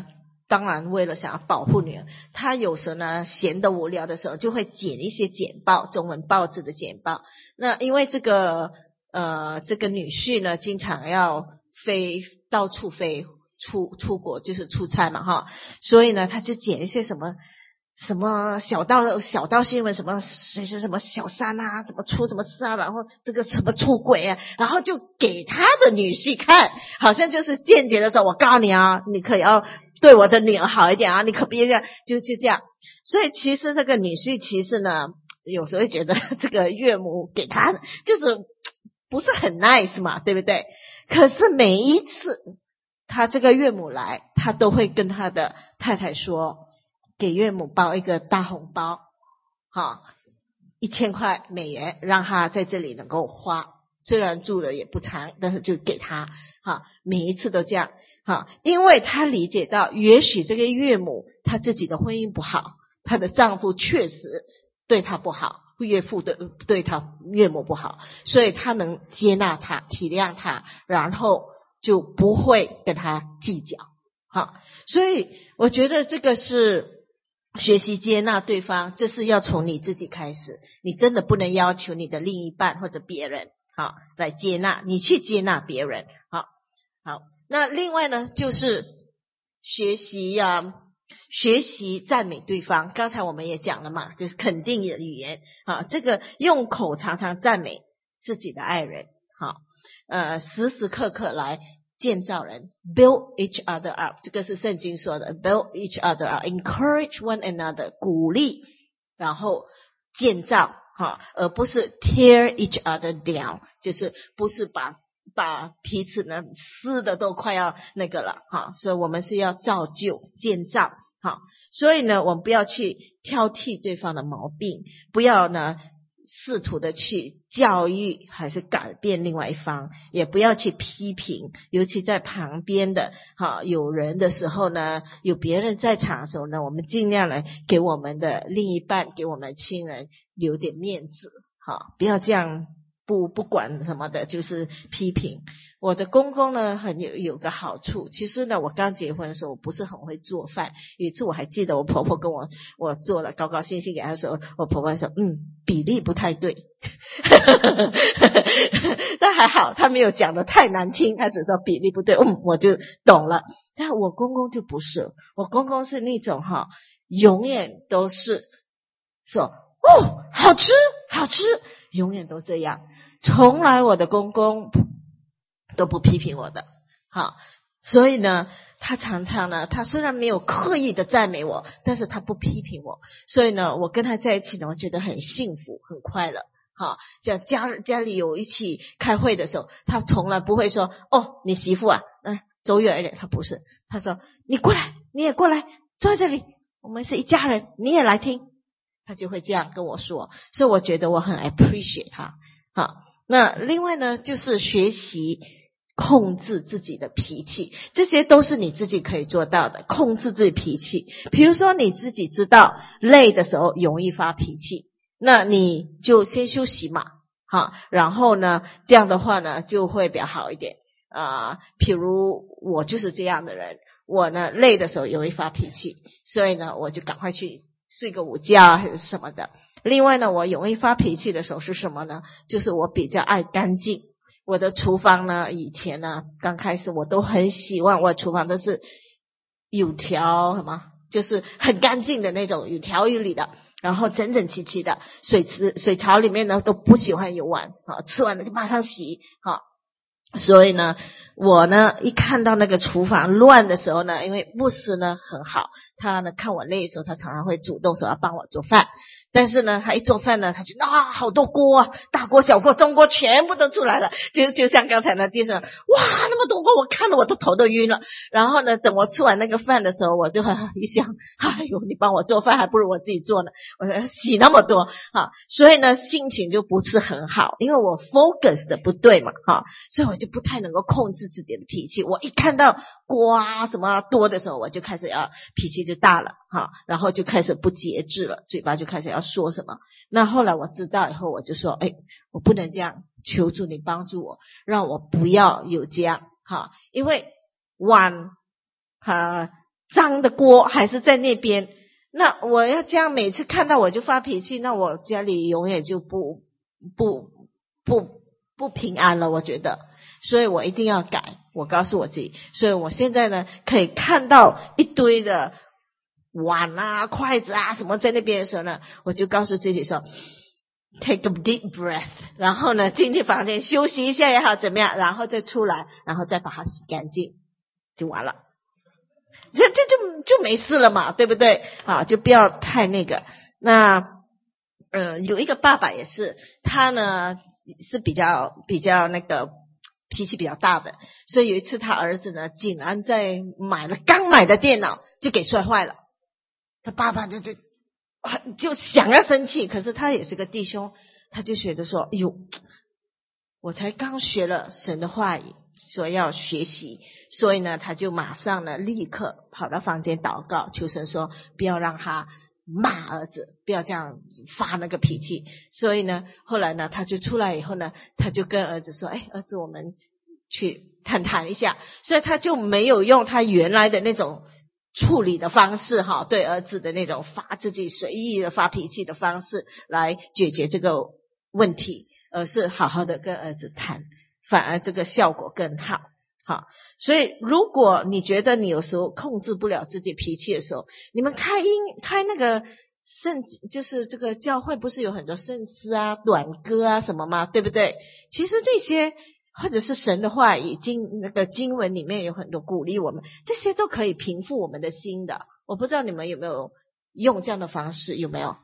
当然为了想要保护女儿，他有时候呢闲得无聊的时候就会剪一些简报，中文报纸的简报。那因为这个呃这个女婿呢经常要飞到处飞出出国，就是出差嘛哈，所以呢他就剪一些什么什么小道小道新闻，什么谁是什么小三啊，怎么出什么事啊，然后这个什么出轨啊，然后就给他的女婿看，好像就是间接的说，我告诉你啊，你可要对我的女儿好一点啊，你可别这样，就就这样。所以其实这个女婿其实呢，有时候会觉得这个岳母给他就是不是很 nice 嘛，对不对？可是每一次他这个岳母来，他都会跟他的太太说，给岳母包一个大红包，哈，一千块美元，让他在这里能够花，虽然住了也不长，但是就给他，哈，每一次都这样，哈，因为他理解到，也许这个岳母她自己的婚姻不好，她的丈夫确实对她不好，岳父对对她岳母不好，所以她能接纳她，体谅她，然后就不会跟她计较，好，所以我觉得这个是学习接纳对方，这是要从你自己开始，你真的不能要求你的另一半或者别人好来接纳你，去接纳别人。好，好，那另外呢，就是学习啊，学习赞美对方。刚才我们也讲了嘛，就是肯定的语言啊，这个用口常常赞美自己的爱人，好，呃，时时刻刻来建造人 ，build each other up， 这个是圣经说的 ，build each other up，encourage one another， 鼓励，然后建造，哈，而不是 tear each other down， 就是不是把把彼此呢撕的都快要那个了，哈，所以我们是要造就建造，哈，所以呢，我们不要去挑剔对方的毛病，不要呢试图的去教育还是改变另外一方，也不要去批评，尤其在旁边的哈有人的时候呢，有别人在场的时候呢，我们尽量来给我们的另一半，给我们的亲人留点面子，哈，不要这样不不管什么的，就是批评。我的公公呢很有有个好处，其实呢我刚结婚的时候我不是很会做饭，有一次我还记得我婆婆跟我我做了高高兴兴给她的时候，我婆婆说嗯比例不太对但还好她没有讲的太难听，她只说比例不对，嗯我就懂了。但我公公就不是，我公公是那种哈永远都是说哦好吃好吃，永远都这样，从来我的公公都不批评我的，好，所以呢他常常呢他虽然没有刻意的赞美我，但是他不批评我，所以呢我跟他在一起呢我觉得很幸福很快乐，好，像家家里有一起开会的时候，他从来不会说哦你媳妇啊嗯走远一点，他不是，他说你过来你也过来坐在这里，我们是一家人，你也来听，他就会这样跟我说，所以我觉得我很 appreciate 他。好，那另外呢就是学习控制自己的脾气，这些都是你自己可以做到的，控制自己脾气。比如说你自己知道累的时候容易发脾气，那你就先休息嘛，好，然后呢这样的话呢就会比较好一点啊、呃。譬如我就是这样的人，我呢累的时候容易发脾气，所以呢我就赶快去睡个午觉还是什么的。另外呢我容易发脾气的时候是什么呢，就是我比较爱干净。我的厨房呢以前呢刚开始我都很喜欢我的厨房都是有条什么就是很干净的那种，有条有理的，然后整整齐齐的，水池水槽里面呢都不喜欢有碗，好，吃完了就马上洗，好，所以呢我呢一看到那个厨房乱的时候呢，因为牧师呢很好，他呢看我累的时候他常常会主动说要帮我做饭，但是呢他一做饭呢他就啊好多锅啊，大锅小锅中锅全部都出来了，就就像刚才那地上哇那么多锅，我看了我都头都晕了。然后呢等我吃完那个饭的时候，我就一想哎呦你帮我做饭还不如我自己做呢，我洗那么多哈，所以呢心情就不是很好，因为我 focus 的不对嘛哈，所以我就不太能够控制自己的脾气，我一看到锅啊什么多的时候我就开始要脾气就大了哈，然后就开始不节制了，嘴巴就开始要说什么。那后来我知道以后我就说哎，我不能这样，求助你帮助我，让我不要有这样哈，因为碗啊脏的锅还是在那边。那我要这样每次看到我就发脾气，那我家里永远就不不不不平安了，我觉得。所以我一定要改，我告诉我自己。所以我现在呢，可以看到一堆的碗啊、筷子啊什么在那边的时候呢，我就告诉自己说 take a deep breath， 然后呢进去房间休息一下也好怎么样，然后再出来，然后再把它洗干净，就完了。这这就就没事了嘛，对不对？啊，就不要太那个。那呃，有一个爸爸也是，他呢是比较比较那个脾气比较大的，所以有一次他儿子呢，竟然在买了刚买的电脑就给摔坏了，他爸爸就就就想要生气，可是他也是个弟兄，他就觉得说，哎呦，我才刚学了神的话语，说要学习，所以呢，他就马上呢，立刻跑到房间祷告，求神说不要让他骂儿子，不要这样发那个脾气。所以呢，后来呢，他就出来以后呢，他就跟儿子说，哎，儿子，我们去谈谈一下。所以他就没有用他原来的那种处理的方式哈，对儿子的那种发自己随意的发脾气的方式来解决这个问题，而是好好的跟儿子谈，反而这个效果更好。好，所以如果你觉得你有时候控制不了自己脾气的时候，你们开音开那个圣，就是这个教会不是有很多圣诗啊、短歌啊什么吗？对不对？其实这些或者是神的话语经那个经文里面有很多鼓励我们，这些都可以平复我们的心的。我不知道你们有没有用这样的方式，有没有？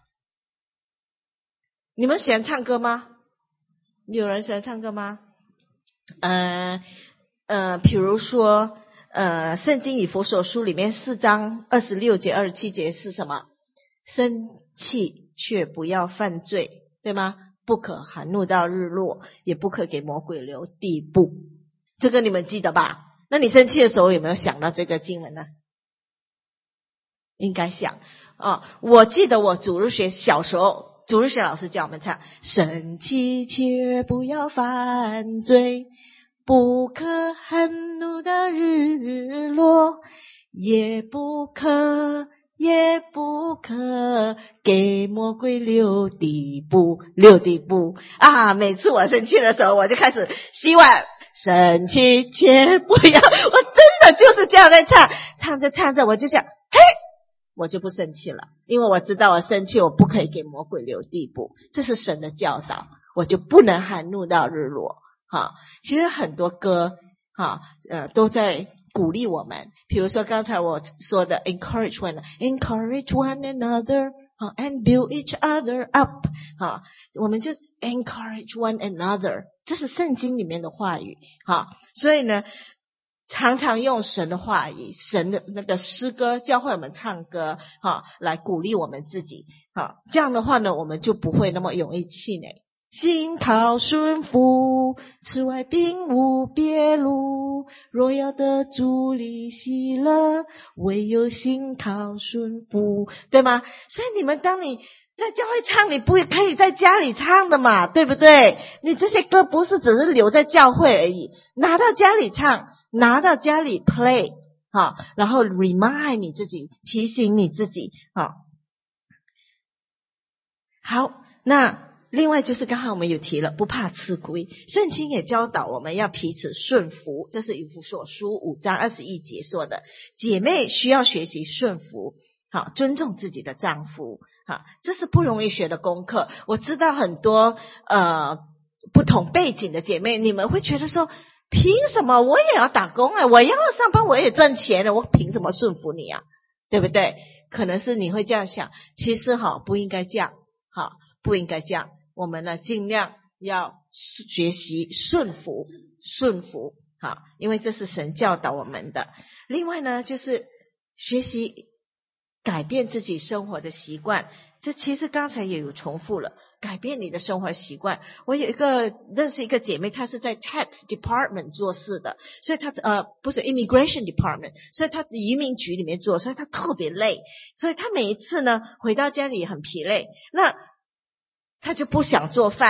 你们喜欢唱歌吗？有人喜欢唱歌吗？呃呃，比如说呃，圣经以弗所书里面四章二十六节、二十七节是什么？生气却不要犯罪，对吗？不可含怒到日落，也不可给魔鬼留地步。这个你们记得吧？那你生气的时候有没有想到这个经文呢？应该想哦。我记得我主日学小时候，主日学老师教我们唱：生气却不要犯罪，不可含怒到日落，也不可也不可给魔鬼留地步，留地步啊！每次我生气的时候，我就开始希望生气且不要，我真的就是这样在唱，唱着唱着我就想，嘿，我就不生气了，因为我知道我生气我不可以给魔鬼留地步，这是神的教导，我就不能含怒到日落。哈，其实很多歌哈呃都在鼓励我们，比如说刚才我说的 encourage one encourage one another and build each other up， 哈，我们就 encourage one another， 这是圣经里面的话语哈。所以呢，常常用神的话语、神的那个诗歌教会我们唱歌哈，来鼓励我们自己哈。这样的话呢，我们就不会那么容易气馁。心靠顺服，此外并无别路。若要得主你喜乐，唯有心靠顺服，对吗？所以你们当你在教会唱，你不可以在家里唱的嘛，对不对？你这些歌不是只是留在教会而已，拿到家里唱，拿到家里 play， 好，然后 remind 你自己，提醒你自己，好。好，那另外就是刚才我们有提了，不怕吃亏，圣经也教导我们要彼此顺服，这是以弗所书五章二十一节说的，姐妹需要学习顺服，好，尊重自己的丈夫，好，这是不容易学的功课。我知道很多呃不同背景的姐妹，你们会觉得说，凭什么我也要打工啊，我要上班我也赚钱了，我凭什么顺服你啊，对不对？可能是你会这样想，其实哈不应该这样，好，不应该这样。我们呢，尽量要学习顺服，顺服，好，因为这是神教导我们的。另外呢，就是学习改变自己生活的习惯，这其实刚才也有重复了，改变你的生活习惯。我有一个认识一个姐妹，她是在 tax department 做事的，所以她呃不是 immigration department， 所以她移民局里面做，所以她特别累，所以她每一次呢回到家里很疲累，那他就不想做饭，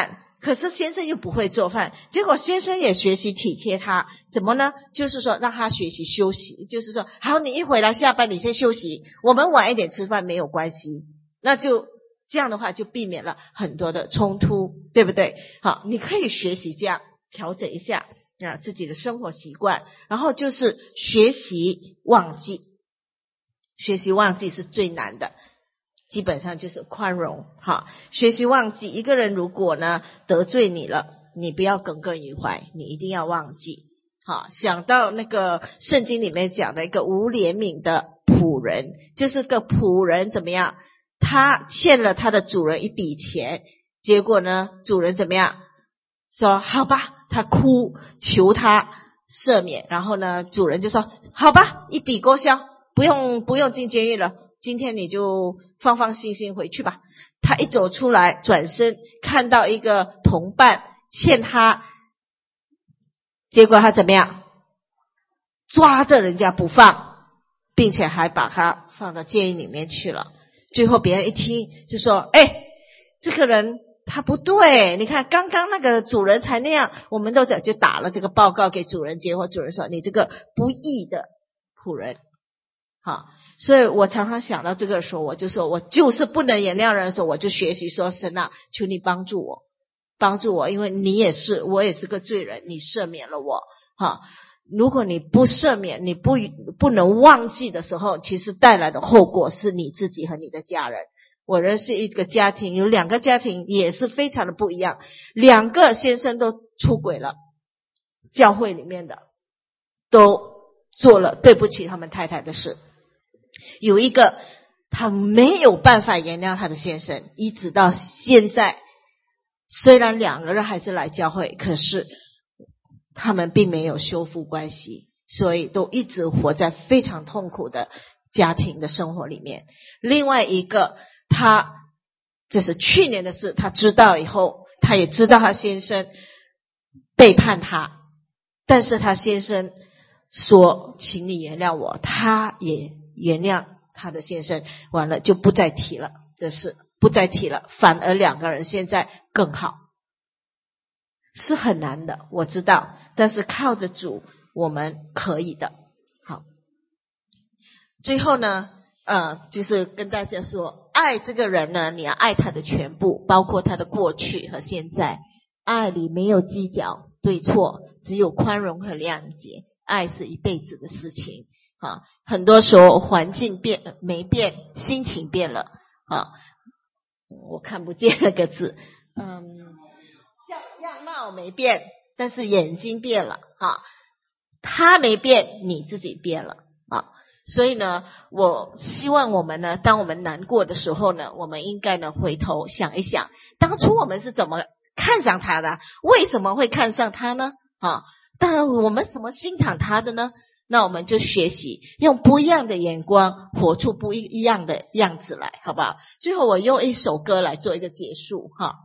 可是先生又不会做饭，结果先生也学习体贴他，怎么呢？就是说让他学习休息，就是说好，你一回来下班你先休息，我们晚一点吃饭没有关系，那就这样的话就避免了很多的冲突，对不对？好，你可以学习这样调整一下啊自己的生活习惯，然后就是学习忘记，学习忘记是最难的，基本上就是宽容。好，学习忘记，一个人如果呢得罪你了，你不要耿耿于怀，你一定要忘记。好，想到那个圣经里面讲的一个无怜悯的仆人，就是个仆人怎么样，他欠了他的主人一笔钱，结果呢主人怎么样说好吧，他哭求他赦免，然后呢主人就说好吧，一笔勾销，不用不用进监狱了，今天你就放放心心回去吧。他一走出来，转身看到一个同伴欠他，结果他怎么样，抓着人家不放，并且还把他放到监狱里面去了。最后别人一听就说，哎，这个人他不对，你看刚刚那个主人才那样，我们都讲就打了这个报告给主人，结果主人说你这个不义的仆人。好，所以我常常想到这个时候，我就说我就是不能原谅人的时候，我就学习说神啊，求你帮助我，帮助我，因为你也是，我也是个罪人，你赦免了我。好，如果你不赦免，你不不能忘记的时候，其实带来的后果是你自己和你的家人。我认识一个家庭，有两个家庭也是非常的不一样，两个先生都出轨了，教会里面的都做了对不起他们太太的事。有一个他没有办法原谅他的先生，一直到现在，虽然两个人还是来教会，可是他们并没有修复关系，所以都一直活在非常痛苦的家庭的生活里面。另外一个，他这是去年的事，他知道以后，他也知道他先生背叛他，但是他先生说请你原谅我，他也原谅他的先生，完了就不再提了，这事不再提了，反而两个人现在更好。是很难的，我知道，但是靠着主我们可以的。好，最后呢呃，就是跟大家说，爱这个人呢，你要爱他的全部，包括他的过去和现在。爱里没有计较对错，只有宽容和谅解。爱是一辈子的事情啊，很多时候环境变没变，心情变了啊。我看不见那个字，嗯，像样貌没变，但是眼睛变了啊。他没变，你自己变了啊。所以呢，我希望我们呢，当我们难过的时候呢，我们应该呢回头想一想，当初我们是怎么看上他的，为什么会看上他呢？啊，当然我们怎么欣赏他的呢？那我们就学习用不一样的眼光活出不一样的样子来，好不好？最后我用一首歌来做一个结束哈。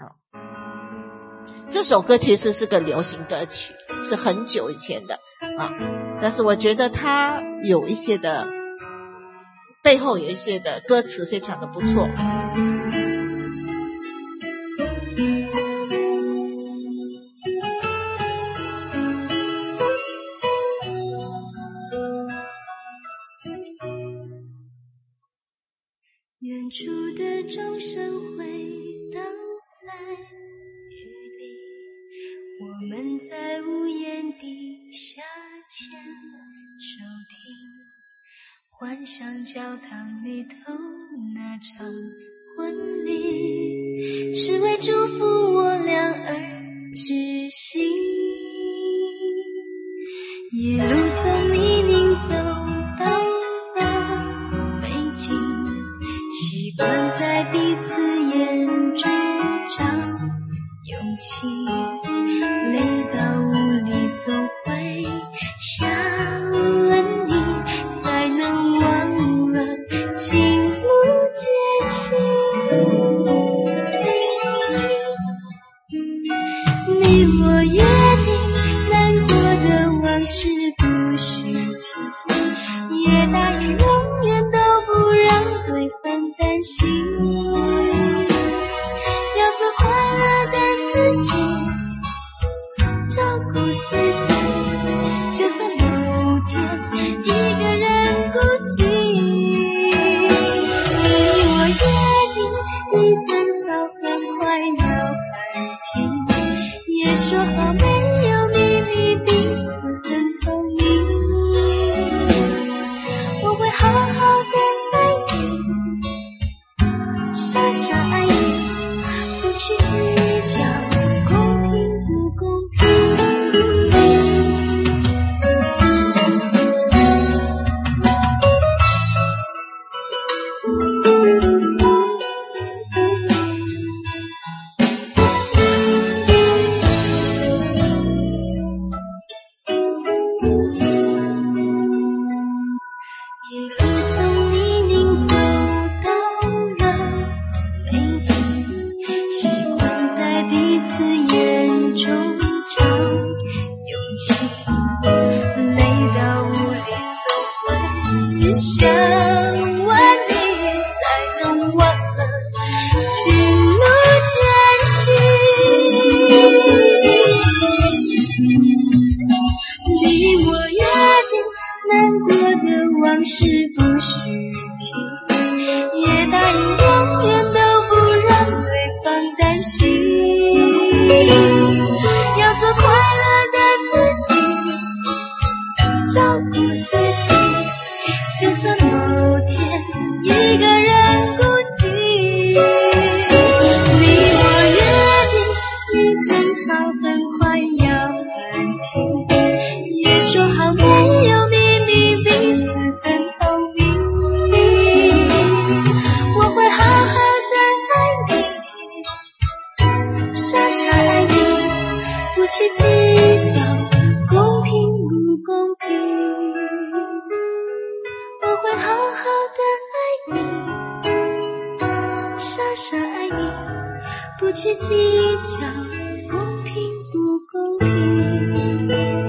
这首歌其实是个流行歌曲，是很久以前的啊，但是我觉得它有一些的背后有一些的歌词非常的不错。 远处的钟声回荡在雨里，我们在屋檐底下牵手听，幻想教堂里头那场婚礼是为祝福我俩而举行。一路从泥泞走到了北京，习惯在彼此眼中找勇气，累到无力总会想了你，才能忘了情不结情。你我约定难过的往事不许提，也答应永远都不让对方担心，要做快乐的自己。 分快要喊停，也说好没有秘密，彼此很聪明。我会好好的爱你，傻傻爱你，不去计较公平不公平。一路从泥泞走到了美景，习惯在彼此眼中找勇气，累到无力走回想万里，才能忘了情路艰辛。离我越近，难过的往事不许提，也答应永远都不让对方担心，要做快乐的自己，照顾自己，就算某天一个人孤寂。离我越近，离争吵很快要喊停，也说好没有秘密，彼此很透明。我会好好的爱你，傻傻爱你，不去计较公平不公平。我会好好的爱你，傻傻爱你，不去计较公平不公平。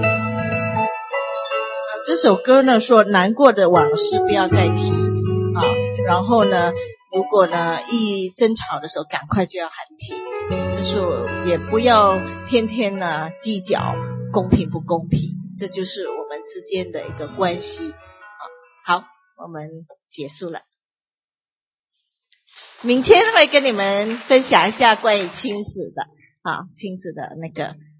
这首歌呢说难过的往事不要再提啊，然后呢如果呢一争吵的时候赶快就要喊停，就是也不要天天呢计较公平不公平，这就是我们之间的一个关系啊。好，我们结束了，明天会跟你们分享一下关于亲子的啊亲子的那个